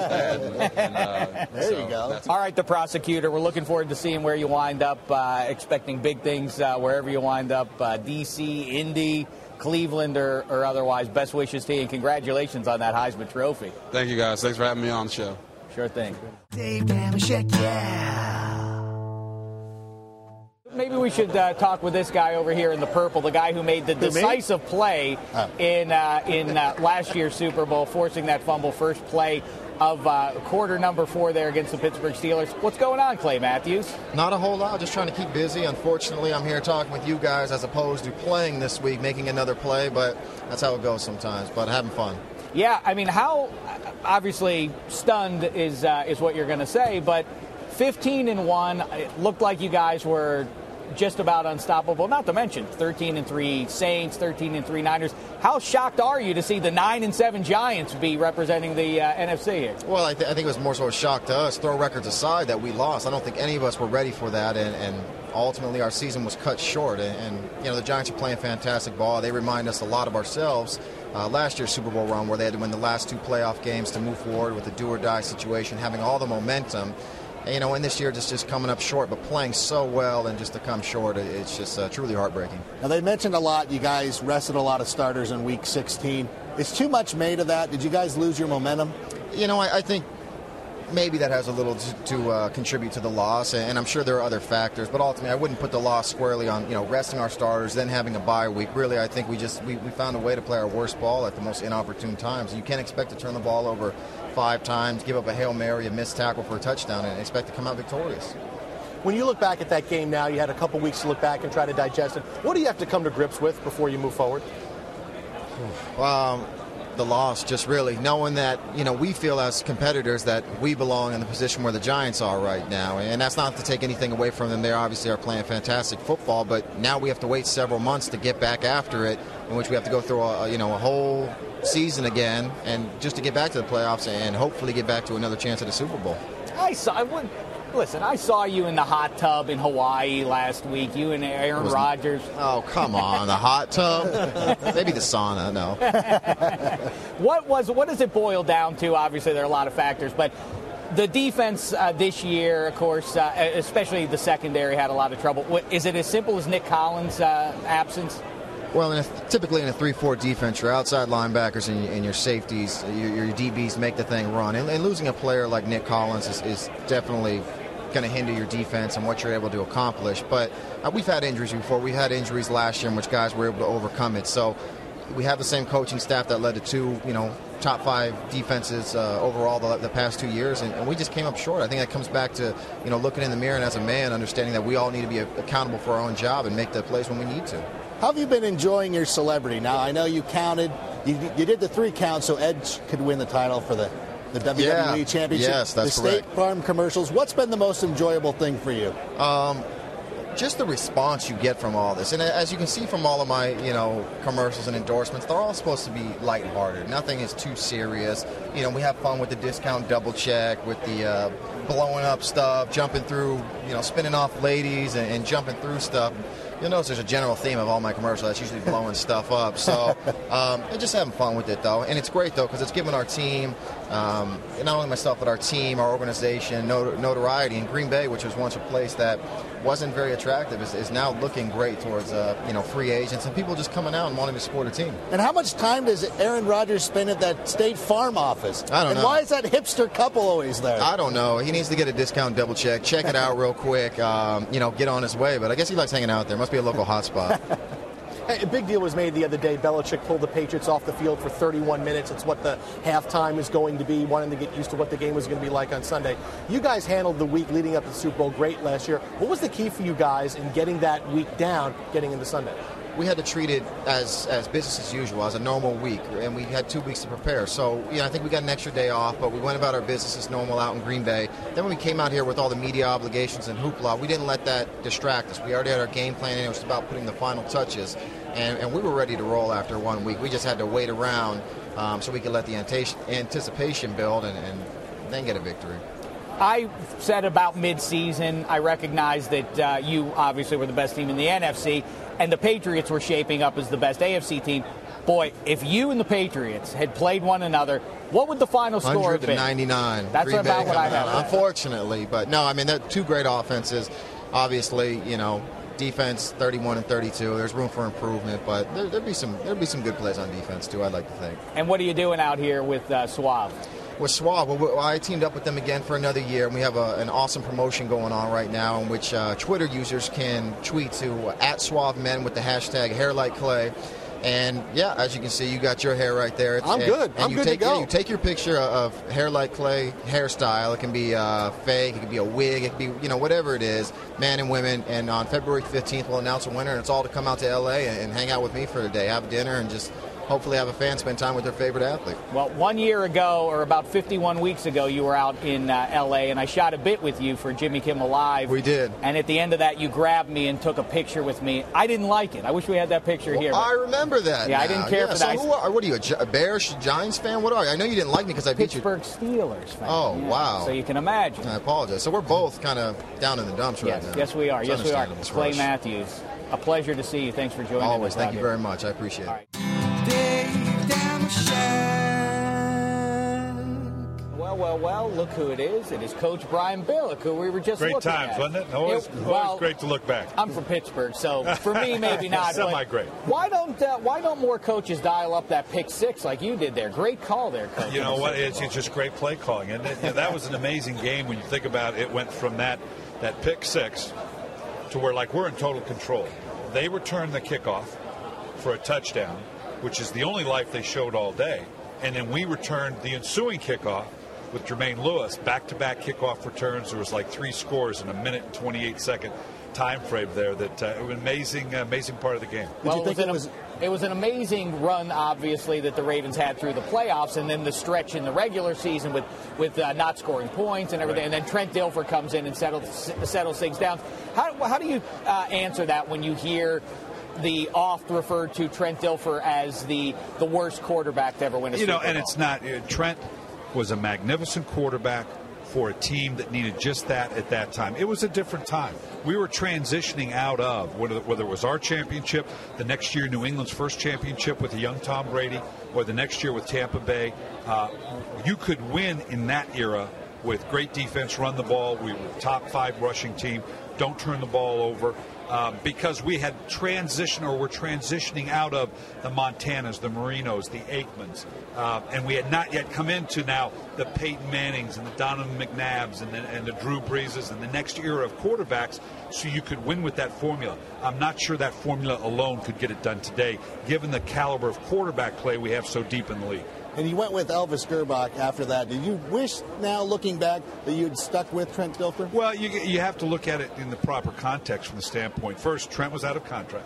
you go. All right, the prosecutor. We're looking forward to seeing where you wind up. Expecting big things wherever you wind up. D.C., Indy, Cleveland, or otherwise. Best wishes to you, and congratulations on that Heisman Trophy. Thank you, guys. Thanks for having me on the show. Sure thing. Dave Damashek, yeah. Maybe we should talk with this guy over here in the purple, the guy who made the decisive play in last year's Super Bowl, forcing that fumble, first play of quarter number 4 there against the Pittsburgh Steelers. What's going on, Clay Matthews? Not a whole lot, just trying to keep busy. Unfortunately, I'm here talking with you guys as opposed to playing this week, making another play, but that's how it goes sometimes, but having fun. Yeah, I mean, how obviously stunned is what you're going to say, but 15-1, it looked like you guys were just about unstoppable, not to mention 13-3 Saints, 13-3 Niners. How shocked are you to see the 9-7 Giants be representing the NFC here? Well, I think it was more so a shock to us, throw records aside, that we lost. I don't think any of us were ready for that, and ultimately our season was cut short. And the Giants are playing fantastic ball. They remind us a lot of ourselves. Last year's Super Bowl run, where they had to win the last 2 playoff games to move forward with the do-or-die situation, having all the momentum. And this year just coming up short, but playing so well, and just to come short, it's just truly heartbreaking. Now, they mentioned a lot, you guys rested a lot of starters in Week 16. Is too much made of that? Did you guys lose your momentum? I think maybe that has a little to contribute to the loss, and I'm sure there are other factors, but ultimately I wouldn't put the loss squarely on resting our starters, then having a bye week. Really, I think we found a way to play our worst ball at the most inopportune times. You can't expect to turn the ball over 5 times, give up a Hail Mary, a missed tackle for a touchdown, and expect to come out victorious. When you look back at that game now, you had a couple weeks to look back and try to digest it. What do you have to come to grips with before you move forward? The the loss, just really knowing that, we feel as competitors that we belong in the position where the Giants are right now. And that's not to take anything away from them. They obviously are playing fantastic football, but now we have to wait several months to get back after it, in which we have to go through a whole season again, and just to get back to the playoffs and hopefully get back to another chance at a Super Bowl. I saw you in the hot tub in Hawaii last week. You and Aaron Rodgers. Oh, come on, the hot tub? Maybe the sauna. No. What does it boil down to? Obviously, there are a lot of factors, but the defense this year, of course, especially the secondary, had a lot of trouble. Is it as simple as Nick Collins' absence? Well, typically in a 3-4 defense, your outside linebackers and your safeties, your DBs make the thing run. And losing a player like Nick Collins is definitely going to hinder your defense and what you're able to accomplish. But we've had injuries before. We had injuries last year in which guys were able to overcome it. So we have the same coaching staff that led to two, top 5 defenses overall the past 2 years, and we just came up short. I think that comes back to, looking in the mirror and as a man, understanding that we all need to be accountable for our own job and make the plays when we need to. How have you been enjoying your celebrity? Now, I know you counted. You did the 3 counts so Edge could win the title for the WWE Championship. Yes, that's correct. The State Farm commercials. What's been the most enjoyable thing for you? Just the response you get from all this. And as you can see from all of my, commercials and endorsements, they're all supposed to be lighthearted. Nothing is too serious. We have fun with the discount double check, with the blowing up stuff, jumping through, spinning off ladies and jumping through stuff. You'll notice there's a general theme of all my commercials. That's usually blowing stuff up. So I'm just having fun with it, though. And it's great, though, because it's given our team, not only myself, but our team, our organization, notoriety. In Green Bay, which was once a place that wasn't very attractive, is now looking great towards free agents and people just coming out and wanting to support a team. And how much time does Aaron Rodgers spend at that State Farm office? I don't know. And why is that hipster couple always there? I don't know. He needs to get a discount double check it out real quick, get on his way. But I guess he likes hanging out there. Must be a local hotspot. A big deal was made the other day. Belichick pulled the Patriots off the field for 31 minutes. It's what the halftime is going to be, wanting to get used to what the game was going to be like on Sunday. You guys handled the week leading up to the Super Bowl great last year. What was the key for you guys in getting that week down, getting into Sunday? We had to treat it as business as usual, as a normal week, and we had 2 weeks to prepare. So, I think we got an extra day off, but we went about our business as normal out in Green Bay. Then when we came out here with all the media obligations and hoopla, we didn't let that distract us. We already had our game plan, and it was about putting the final touches, and we were ready to roll after 1 week. We just had to wait around so we could let the anticipation build and then get a victory. I said about midseason, I recognize that you obviously were the best team in the NFC, and the Patriots were shaping up as the best AFC team. Boy, if you and the Patriots had played one another, what would the final score have been? 199. That's about what I have. Unfortunately, but no, I mean, they're 2 great offenses. Obviously, defense 31 and 32. There's room for improvement, but there'd be some good plays on defense too, I'd like to think. And what are you doing out here with Suave? With Suave, I teamed up with them again for another year, and we have an awesome promotion going on right now in which Twitter users can tweet to @SuaveMen with the hashtag #HairLikeClay. And, yeah, as you can see, you got your hair right there. I'm good. I'm good to go. You take your picture of Hair Like Clay hairstyle. It can be fake. It can be a wig. It can be, whatever it is, man and women. And on February 15th, we'll announce a winner, and it's all to come out to L.A. and hang out with me for the day, have dinner, and just hopefully have a fan spend time with their favorite athlete. Well, 1 year ago, or about 51 weeks ago, you were out in L.A., and I shot a bit with you for Jimmy Kimmel Live. We did. And at the end of that, you grabbed me and took a picture with me. I didn't like it. I wish we had that picture here. I remember that. Yeah, now. I didn't care for that. So what are you, a Bears, Giants fan? What are you? I know you didn't like me because I beat you. Pittsburgh Steelers fan. Oh, yeah. Wow. So you can imagine. I apologize. So we're both kind of down in the dumps right now. Yes, we are. Yes, we are. Clay Rush. Matthews, a pleasure to see you. Thanks for joining us. Always. Thank you very much. I appreciate it. Well, look who it is. It is Coach Brian Billick, who we were just looking at. Great times, wasn't it? Always great to look back. I'm from Pittsburgh, so for me, maybe not. Semi-great. Why don't more coaches dial up that pick six like you did there? Great call there, Coach. You know what? It's just great play calling. And that was an amazing game when you think about it. It went from that pick six to where, we're in total control. They returned the kickoff for a touchdown, which is the only life they showed all day. And then we returned the ensuing kickoff with Jermaine Lewis, back-to-back kickoff returns. There was 3 scores in a minute and 28 seconds. time frame there. That amazing part of the game. Well, it was an amazing run, obviously, that the Ravens had through the playoffs, and then the stretch in the regular season with not scoring points and everything. Right. And then Trent Dilfer comes in and settles things down. How do you answer that when you hear the oft referred to Trent Dilfer as the worst quarterback to ever win a Super Bowl? And it's not. Trent was a magnificent quarterback for a team that needed just that at that time. It was a different time. We were transitioning out of, whether it was our championship, the next year New England's first championship with a young Tom Brady, or the next year with Tampa Bay. You could win in that era with great defense, run the ball. We were top 5 rushing team. Don't turn the ball over. Because we had we're transitioning out of the Montanas, the Marinos, the Aikmans, and we had not yet come into now the Peyton Mannings and the Donovan McNabbs and the Drew Breeses and the next era of quarterbacks, so you could win with that formula. I'm not sure that formula alone could get it done today, given the caliber of quarterback play we have so deep in the league. And you went with Elvis Gerbach after that. Did you wish now, looking back, that you'd stuck with Trent Dilfer? Well, you have to look at it in the proper context from the standpoint. First, Trent was out of contract.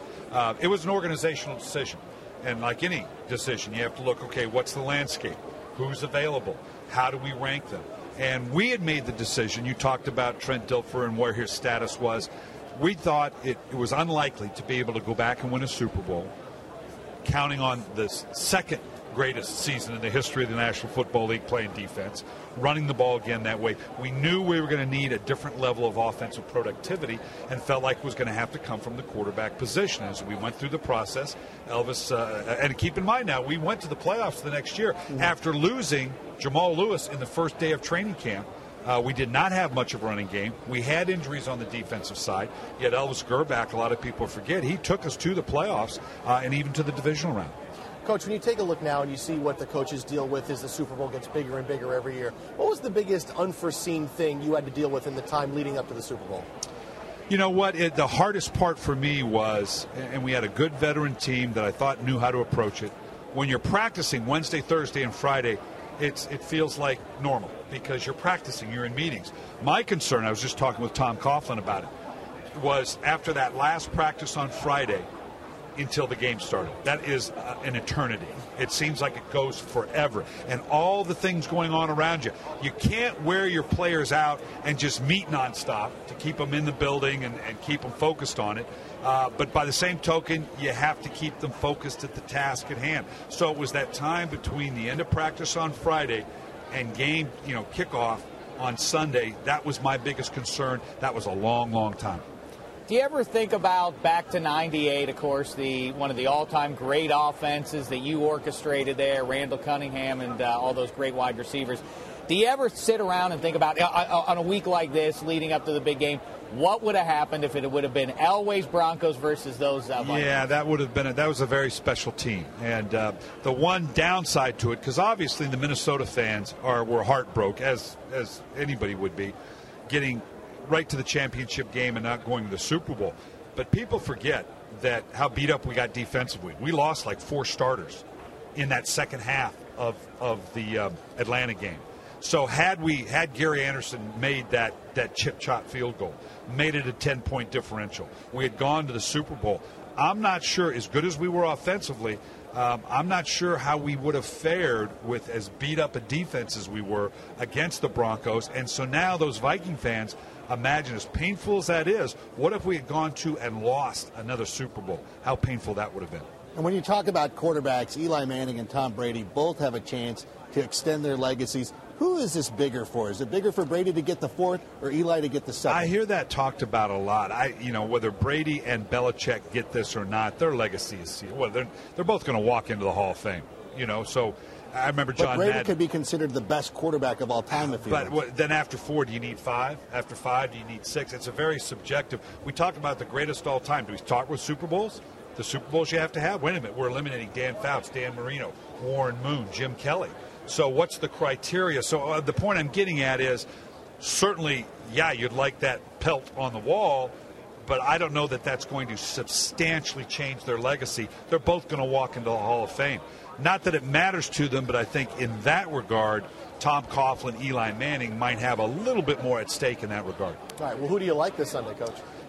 It was an organizational decision. And like any decision, you have to look, okay, what's the landscape? Who's available? How do we rank them? And we had made the decision. You talked about Trent Dilfer and where his status was. We thought it was unlikely to be able to go back and win a Super Bowl, counting on the second greatest season in the history of the National Football League playing defense, running the ball again that way. We knew we were going to need a different level of offensive productivity and felt like it was going to have to come from the quarterback position. As we went through the process, Elvis, and keep in mind now, we went to the playoffs the next year after losing Jamal Lewis in the first day of training camp. We did not have much of a running game. We had injuries on the defensive side. Yet Elvis Gerbach, a lot of people forget, he took us to the playoffs and even to the divisional round. Coach, when you take a look now and you see what the coaches deal with as the Super Bowl gets bigger and bigger every year, what was the biggest unforeseen thing you had to deal with in the time leading up to the Super Bowl? You know what? The hardest part for me was, and we had a good veteran team that I thought knew how to approach it. When you're practicing Wednesday, Thursday, and Friday, it feels like normal because you're practicing, you're in meetings. My concern, I was just talking with Tom Coughlin about it, was after that last practice on Friday, until the game started. That is an eternity. It seems like it goes forever. And all the things going on around you. You can't wear your players out and just meet nonstop to keep them in the building and keep them focused on it. But by the same token, you have to keep them focused at the task at hand. So it was that time between the end of practice on Friday and game, kickoff on Sunday. That was my biggest concern. That was a long, long time. Do you ever think about back to '98, of course, one of the all-time great offenses that you orchestrated there, Randall Cunningham and all those great wide receivers? Do you ever sit around and think about, on a week like this, leading up to the big game, what would have happened if it would have been Elway's Broncos versus those Vikings? Yeah, that was a very special team. And the one downside to it, because obviously the Minnesota fans were heartbroken, as anybody would be, getting right to the championship game and not going to the Super Bowl. But people forget that how beat up we got defensively. We lost like 4 starters in that second half of the Atlanta game. So had Gary Anderson made that chip-chop field goal, made it a 10-point differential, we had gone to the Super Bowl. I'm not sure, as good as we were offensively, I'm not sure how we would have fared with as beat up a defense as we were against the Broncos. And so now those Viking fans, imagine, as painful as that is, what if we had gone to and lost another Super Bowl? How painful that would have been. And when you talk about quarterbacks, Eli Manning and Tom Brady both have a chance to extend their legacies. Who is this bigger for? Is it bigger for Brady to get the 4th or Eli to get the 2nd? I hear that talked about a lot. Whether Brady and Belichick get this or not, their legacy is they're both going to walk into the Hall of Fame. So I remember John Brady Madden could be considered the best quarterback of all time if he But then after 4, do you need 5? After 5, do you need 6? It's a very subjective. We talk about the greatest all time. Do we start with Super Bowls? The Super Bowls you have to have. Wait a minute, we're eliminating Dan Fouts, Dan Marino, Warren Moon, Jim Kelly. So what's the criteria? So the point I'm getting at is certainly, you'd like that pelt on the wall, but I don't know that that's going to substantially change their legacy. They're both going to walk into the Hall of Fame. Not that it matters to them, but I think in that regard, Tom Coughlin, Eli Manning might have a little bit more at stake in that regard. All right, well, who do you like this Sunday, Coach?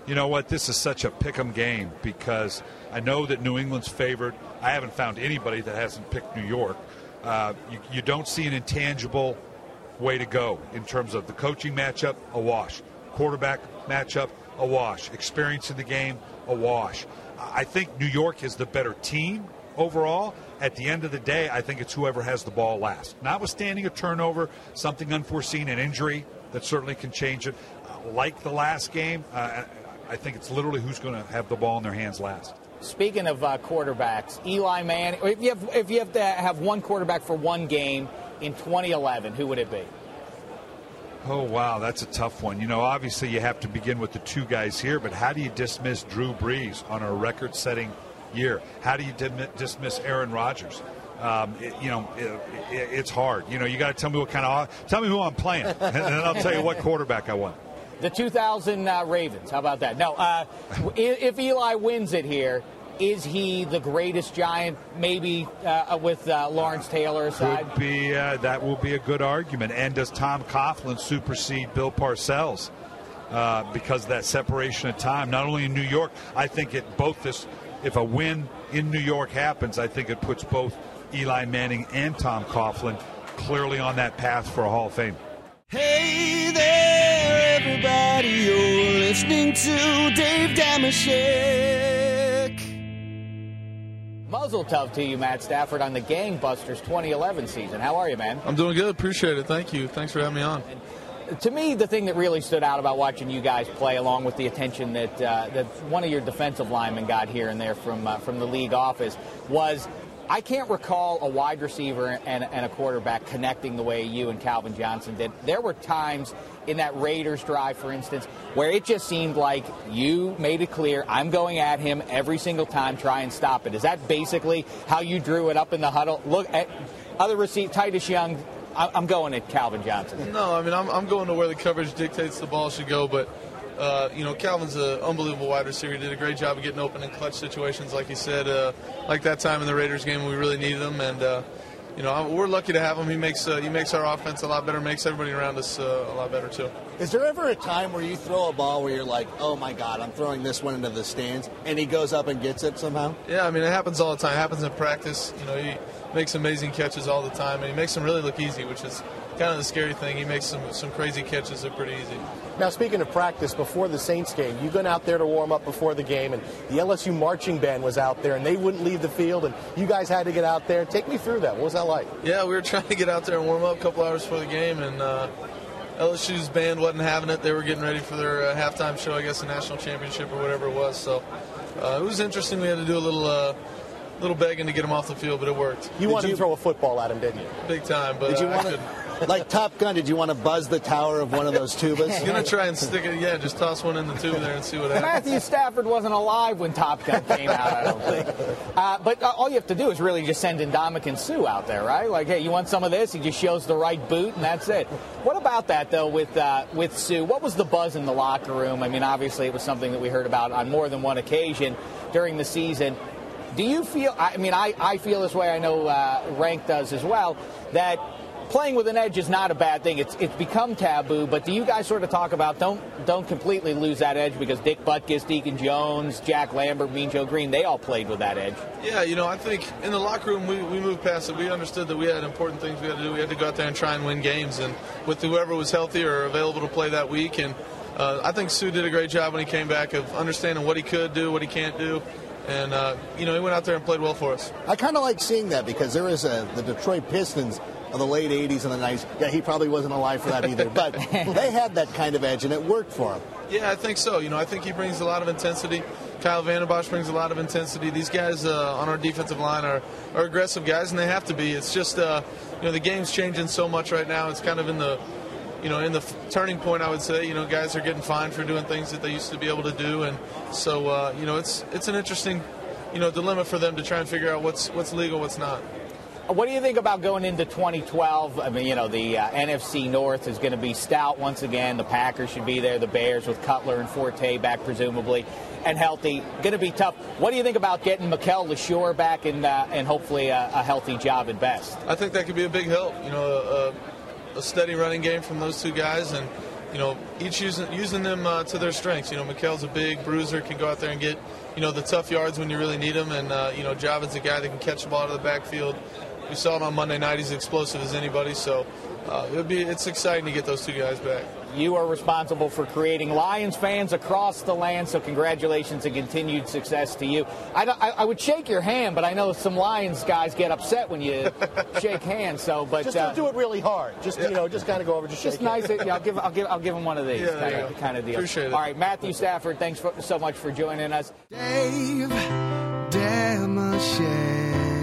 you know what, this is such a pick'em game because I know that New England's favored. I haven't found anybody that hasn't picked New York. You don't see an intangible way to go in terms of the coaching matchup, a wash. Quarterback matchup, a wash. Experience in the game, a wash. I think New York is the better team overall. At the end of the day, I think it's whoever has the ball last. Notwithstanding a turnover, something unforeseen, an injury that certainly can change it. Like the last game, I think it's literally who's going to have the ball in their hands last. Speaking of quarterbacks, Eli Manning, if you have to have one quarterback for one game in 2011, who would it be? Oh, wow, that's a tough one. You know, obviously you have to begin with the two guys here, but how do you dismiss Drew Brees on a record-setting year? How do you dismiss Aaron Rodgers? It's hard. You know, you got to tell me tell me who I'm playing, and then I'll tell you what quarterback I want. The 2000 Ravens. How about that? No, if Eli wins it here, is he the greatest Giant? Maybe with Lawrence Taylor aside. Could be. That will be a good argument. And does Tom Coughlin supersede Bill Parcells because of that separation of time? Not only in New York, I think if a win in New York happens, I think it puts both Eli Manning and Tom Coughlin clearly on that path for a Hall of Fame. Hey there, everybody, you're listening to Dave Dameshek. Muzzle tough to you, Matt Stafford, on the Gangbusters 2011 season. How are you, man? I'm doing good. Appreciate it. Thank you. Thanks for having me on. To me, the thing that really stood out about watching you guys play, along with the attention that one of your defensive linemen got here and there from the league office, was I can't recall a wide receiver and a quarterback connecting the way you and Calvin Johnson did. There were times in that Raiders drive, for instance, where it just seemed like you made it clear, I'm going at him every single time, try and stop it. Is that basically how you drew it up in the huddle? Look at other receiver, Titus Young. I'm going at Calvin Johnson. No, I mean, I'm going to where the coverage dictates the ball should go, but Calvin's an unbelievable wide receiver. He did a great job of getting open in clutch situations, like he said, like that time in the Raiders game when we really needed him. And, we're lucky to have him. He makes our offense a lot better, makes everybody around us a lot better, too. Is there ever a time where you throw a ball where you're like, oh, my God, I'm throwing this one into the stands, and he goes up and gets it somehow? Yeah, I mean, it happens all the time. It happens in practice. He makes amazing catches all the time, and he makes them really look easy, which is kind of the scary thing. He makes some crazy catches that are pretty easy. Now, speaking of practice, before the Saints game, you've been out there to warm up before the game, and the LSU marching band was out there, and they wouldn't leave the field, and you guys had to get out there. Take me through that. What was that like? Yeah, we were trying to get out there and warm up a couple hours before the game, and LSU's band wasn't having it. They were getting ready for their halftime show, I guess, the national championship or whatever it was. So it was interesting. We had to do a little begging to get him off the field, but it worked. You wanted to throw a football at him, didn't you? Big time, but did you I couldn't. Like Top Gun, did you want to buzz the tower of one of those tubas? I'm going to try and stick it, just toss one in the tube there and see what happens. Matthew Stafford wasn't alive when Top Gun came out, I don't think. But all you have to do is really just send Ndamukong Suh out there, right? Like, hey, you want some of this? He just shows the right boot, and that's it. What about that, though, with Suh? What was the buzz in the locker room? I mean, obviously it was something that we heard about on more than one occasion during the season. Do you feel, I feel this way, I know Rank does as well, that playing with an edge is not a bad thing. It's become taboo, but do you guys sort of talk about don't completely lose that edge because Dick Butkus, Deacon Jones, Jack Lambert, Mean Joe Green, they all played with that edge? Yeah, I think in the locker room we moved past it. We understood that we had important things we had to do. We had to go out there and try and win games, and with whoever was healthy or available to play that week. And I think Suh did a great job when he came back of understanding what he could do, what he can't do. And, he went out there and played well for us. I kind of like seeing that because there was the Detroit Pistons of the late 80s and the 90s. Yeah, he probably wasn't alive for that either. But they had that kind of edge, and it worked for him. Yeah, I think so. I think he brings a lot of intensity. Kyle Vandenbosch brings a lot of intensity. These guys on our defensive line are aggressive guys, and they have to be. It's just, the game's changing so much right now. It's kind of in the turning point, I would say. Guys are getting fined for doing things that they used to be able to do, and so it's an interesting dilemma for them to try and figure out what's legal, what's not. What do you think about going into 2012? I mean, the NFC North is going to be stout once again. The Packers should be there. The Bears with Cutler and Forte back presumably and healthy. Going to be tough. What do you think about getting Mikel LeSure back and hopefully a healthy job at best? I think that could be a big help. A steady running game from those two guys, and each using them to their strengths. Mikel's a big bruiser, can go out there and get, the tough yards when you really need them. And, Javin's a guy that can catch the ball out of the backfield. We saw it on Monday night. He's explosive as anybody. So it's exciting to get those two guys back. You are responsible for creating Lions fans across the land, so congratulations and continued success to you. I would shake your hand, but I know some Lions guys get upset when you shake hands. So, but just don't do it really hard. Just just kind of go over, just shake. Just nice. I'll give him one of these kind of deal. Appreciate it. All right, Matthew Stafford, thanks so much for joining us. Dave Dameshek.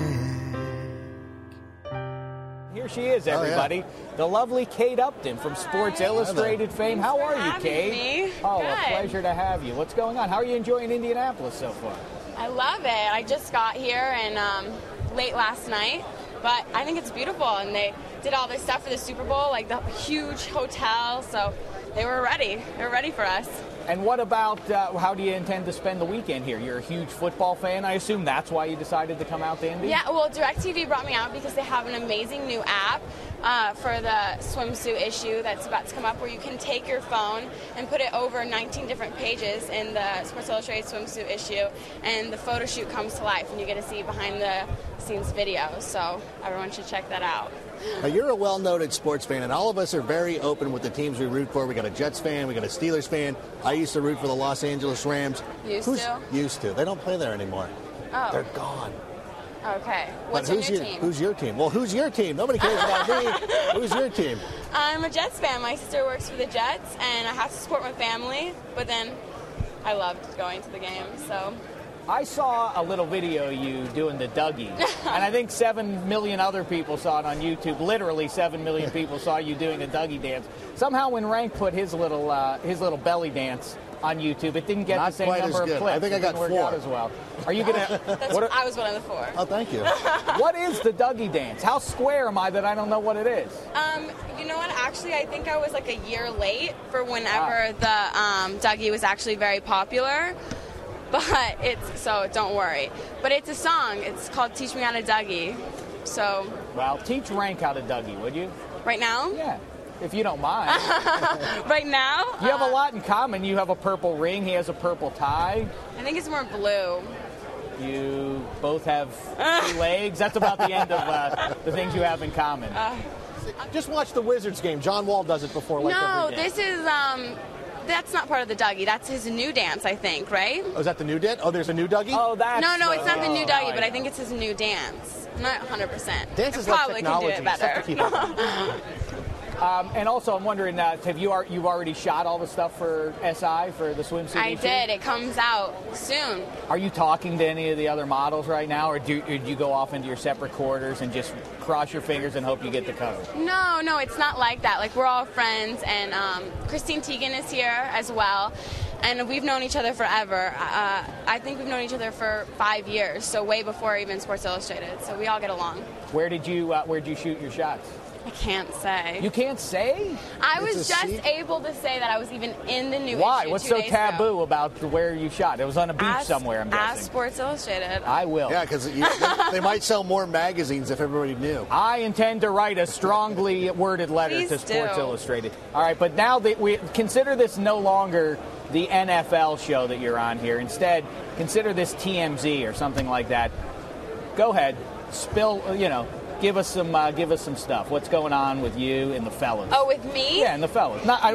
Here she is, everybody. The lovely Kate Upton from Sports Illustrated fame. How are you, Kate? Me. Oh, Good. A pleasure to have you. What's going on? How are you enjoying Indianapolis so far? I love it. I just got here and late last night, but I think it's beautiful. And they did all this stuff for the Super Bowl, like the huge hotel. So they were ready. They were ready for us. And what about how do you intend to spend the weekend here? You're a huge football fan. I assume that's why you decided to come out to Indy? Yeah, well, DirecTV brought me out because they have an amazing new app for the swimsuit issue that's about to come up, where you can take your phone and put it over 19 different pages in the Sports Illustrated swimsuit issue, and the photo shoot comes to life, and you get to see behind the scenes videos. So everyone should check that out. Now, you're a well-noted sports fan, and all of us are very open with the teams we root for. We got a Jets fan, we got a Steelers fan. I used to root for the Los Angeles Rams. Used to? They don't play there anymore. Oh. They're gone. Okay. What's your team? Who's your team? Well, who's your team? Nobody cares about me. Who's your team? I'm a Jets fan. My sister works for the Jets, and I have to support my family, but then I loved going to the game, so... I saw a little video of you doing the Dougie, and I think 7 million other people saw it on YouTube. Literally 7 million people saw you doing the Dougie dance. Somehow when Rank put his little belly dance on YouTube, it didn't get Not the same quite number as of good. clicks. I think I got it didn't 4. work out as well. Are you gonna? I was one of the 4. Oh, thank you. What is the Dougie dance? How square am I that I don't know what it is? You know what? Actually, I think I was like a year late for whenever the Dougie was actually very popular. But so don't worry. But it's a song. It's called "Teach Me How to Dougie." So. Well, teach Rank how to Dougie, would you? Right now? Yeah, if you don't mind. Right now? You have a lot in common. You have a purple ring. He has a purple tie. I think it's more blue. You both have 2 legs. That's about the end of the things you have in common. Just watch the Wizards game. John Wall does it before. No, this is that's not part of the Dougie. That's his new dance, I think, right? Oh, is that the new dance? Oh, there's a new Dougie? Oh, that's... No, it's not the new Dougie, but I think it's his new dance. I'm not 100%. Dance is I like probably technology. can do it better. Stuff to keep up. And also, I'm wondering, you've already shot all the stuff for SI, for the swimsuit I issue? did. It comes out soon. Are you talking to any of the other models right now, or do you go off into your separate quarters and just cross your fingers and hope you get the cover? No, it's not like that. Like, we're all friends, and Christine Teigen is here as well. And we've known each other forever. I think we've known each other for 5 years, so way before even Sports Illustrated. So we all get along. Where'd you shoot your shots? I can't say. You can't say? I was just able to say that I was even in the new Why? issue What's 2 so days taboo ago. about where you shot? It was on a beach somewhere, I'm guessing. Ask Sports Illustrated. I will. Yeah, because they might sell more magazines if everybody knew. I intend to write a strongly worded letter Please to Sports do. Illustrated. All right, but now that we consider this no longer the NFL show that you're on here. Instead, consider this TMZ or something like that. Go ahead, spill. Give us some stuff. What's going on with you and the fellas? Oh, with me? Yeah, and the fellas. I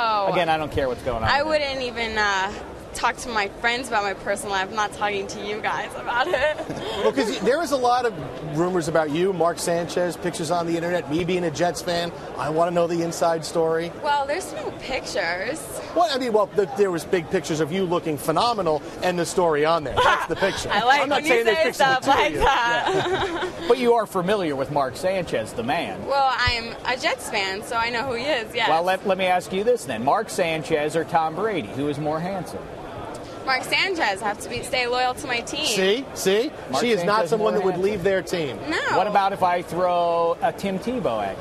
don't care what's going on. I wouldn't even talk to my friends about my personal life. I'm not talking to you guys about it. Well, because there was a lot of rumors about you, Mark Sanchez, pictures on the internet, me being a Jets fan. I want to know the inside story. Well, there's no pictures. There was big pictures of you looking phenomenal and the story on there. That's the picture. I like I'm not when saying you there's say pictures of stuff the two of like you. that. But you are familiar with Mark Sanchez, the man. Well, I'm a Jets fan, so I know who he is, yes. Well, let me ask you this then. Mark Sanchez or Tom Brady? Who is more handsome? Mark Sanchez. I have to stay loyal to my team. See? Mark She is not Sanchez someone more that would handsome. leave their team. No. What about if I throw a Tim Tebow at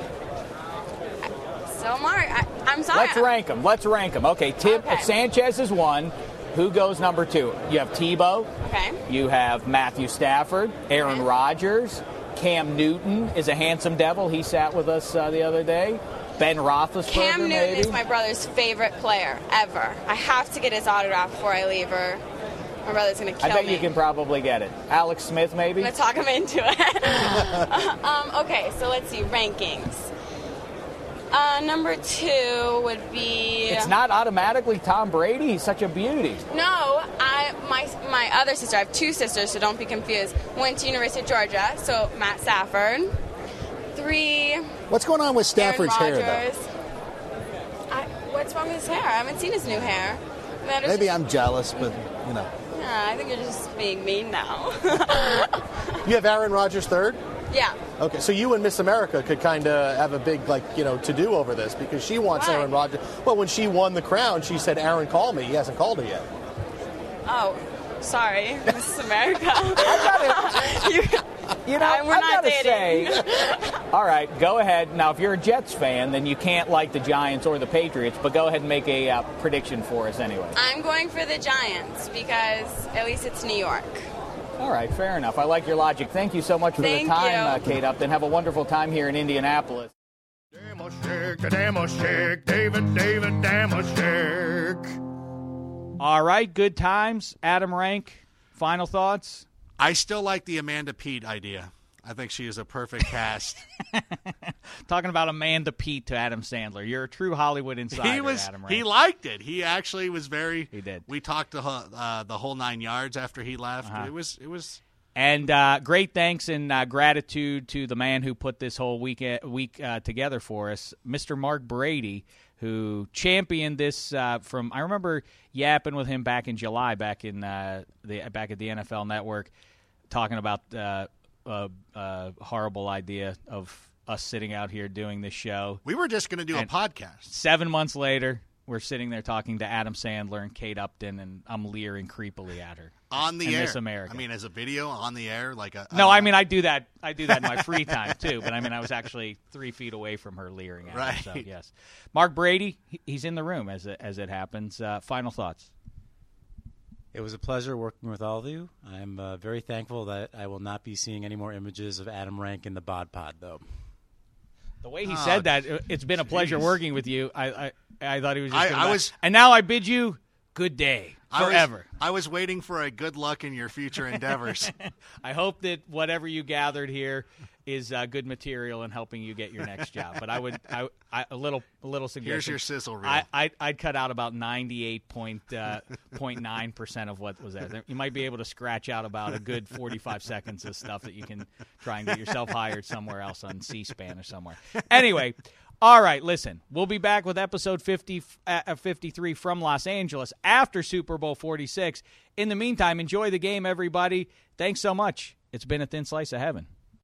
you? So, Mark, I'm sorry. Let's rank them. Okay, Sanchez is 1. Who goes number 2? You have Tebow. Okay. You have Matthew Stafford, Aaron Rodgers, Cam Newton is a handsome devil. He sat with us the other day. Ben Roethlisberger, Cam Newton maybe? is my brother's favorite player ever. I have to get his autograph before I leave, or my brother's going to kill me. I bet you can probably get it. Alex Smith, maybe? I'm going to talk him into it. Okay, so let's see. Rankings. Number 2 would be... It's not automatically Tom Brady. He's such a beauty. No, my other sister, I have 2 sisters, so don't be confused, went to University of Georgia, so Matt Stafford. 3... What's going on with Stafford's hair, though? What's wrong with his hair? I haven't seen his new hair. Maybe I'm jealous, but, you know. Yeah, I think you're just being mean now. You have Aaron Rodgers third? Yeah. Okay, so you and Miss America could kind of have a big, to-do over this because she wants Aaron Rodgers. Well, when she won the crown, she said, Aaron, call me. He hasn't called her yet. Oh, sorry, Miss America. You know, we're not dating. All right, go ahead. Now, if you're a Jets fan, then you can't like the Giants or the Patriots, but go ahead and make a prediction for us anyway. I'm going for the Giants because at least it's New York. All right, fair enough. I like your logic. Thank you so much for the time, Kate Upton. Have a wonderful time here in Indianapolis. All right, good times. Adam Rank, final thoughts? I still like the Amanda Peet idea. I think she is a perfect cast. Talking about Amanda Peet to Adam Sandler. You're a true Hollywood insider, Adam Rank. He liked it. He actually was very... He did. We talked the whole 9 yards after he left. It was... And great thanks and gratitude to the man who put this whole week together for us, Mr. Mark Brady, who championed this from. I remember yapping with him back in July, back at the NFL Network, talking about horrible idea of us sitting out here doing this show. We were just going to do a podcast. 7 months later, we're sitting there talking to Adam Sandler and Kate Upton, and I'm leering creepily at her. On the air. Miss America. I mean, as a video on the air, No, I mean I do that. I do that in my free time too. But I mean, I was actually 3 feet away from her leering at her. Right. So, yes, Mark Brady, he's in the room as it happens. Final thoughts. It was a pleasure working with all of you. I'm very thankful that I will not be seeing any more images of Adam Rank in the Bod Pod, though. The way he said that, it's been a pleasure working with you. I thought he was just and now I bid you good day forever. I was waiting for a good luck in your future endeavors. I hope that whatever you gathered here is good material in helping you get your next job. But a little suggestion. Here's your sizzle reel. I'd cut out about 98.9% of what was there. You might be able to scratch out about a good 45 seconds of stuff that you can try and get yourself hired somewhere else on C-SPAN or somewhere. Anyway. All right, listen, we'll be back with episode 53 from Los Angeles after Super Bowl 46. In the meantime, enjoy the game, everybody. Thanks so much. It's been a thin slice of heaven.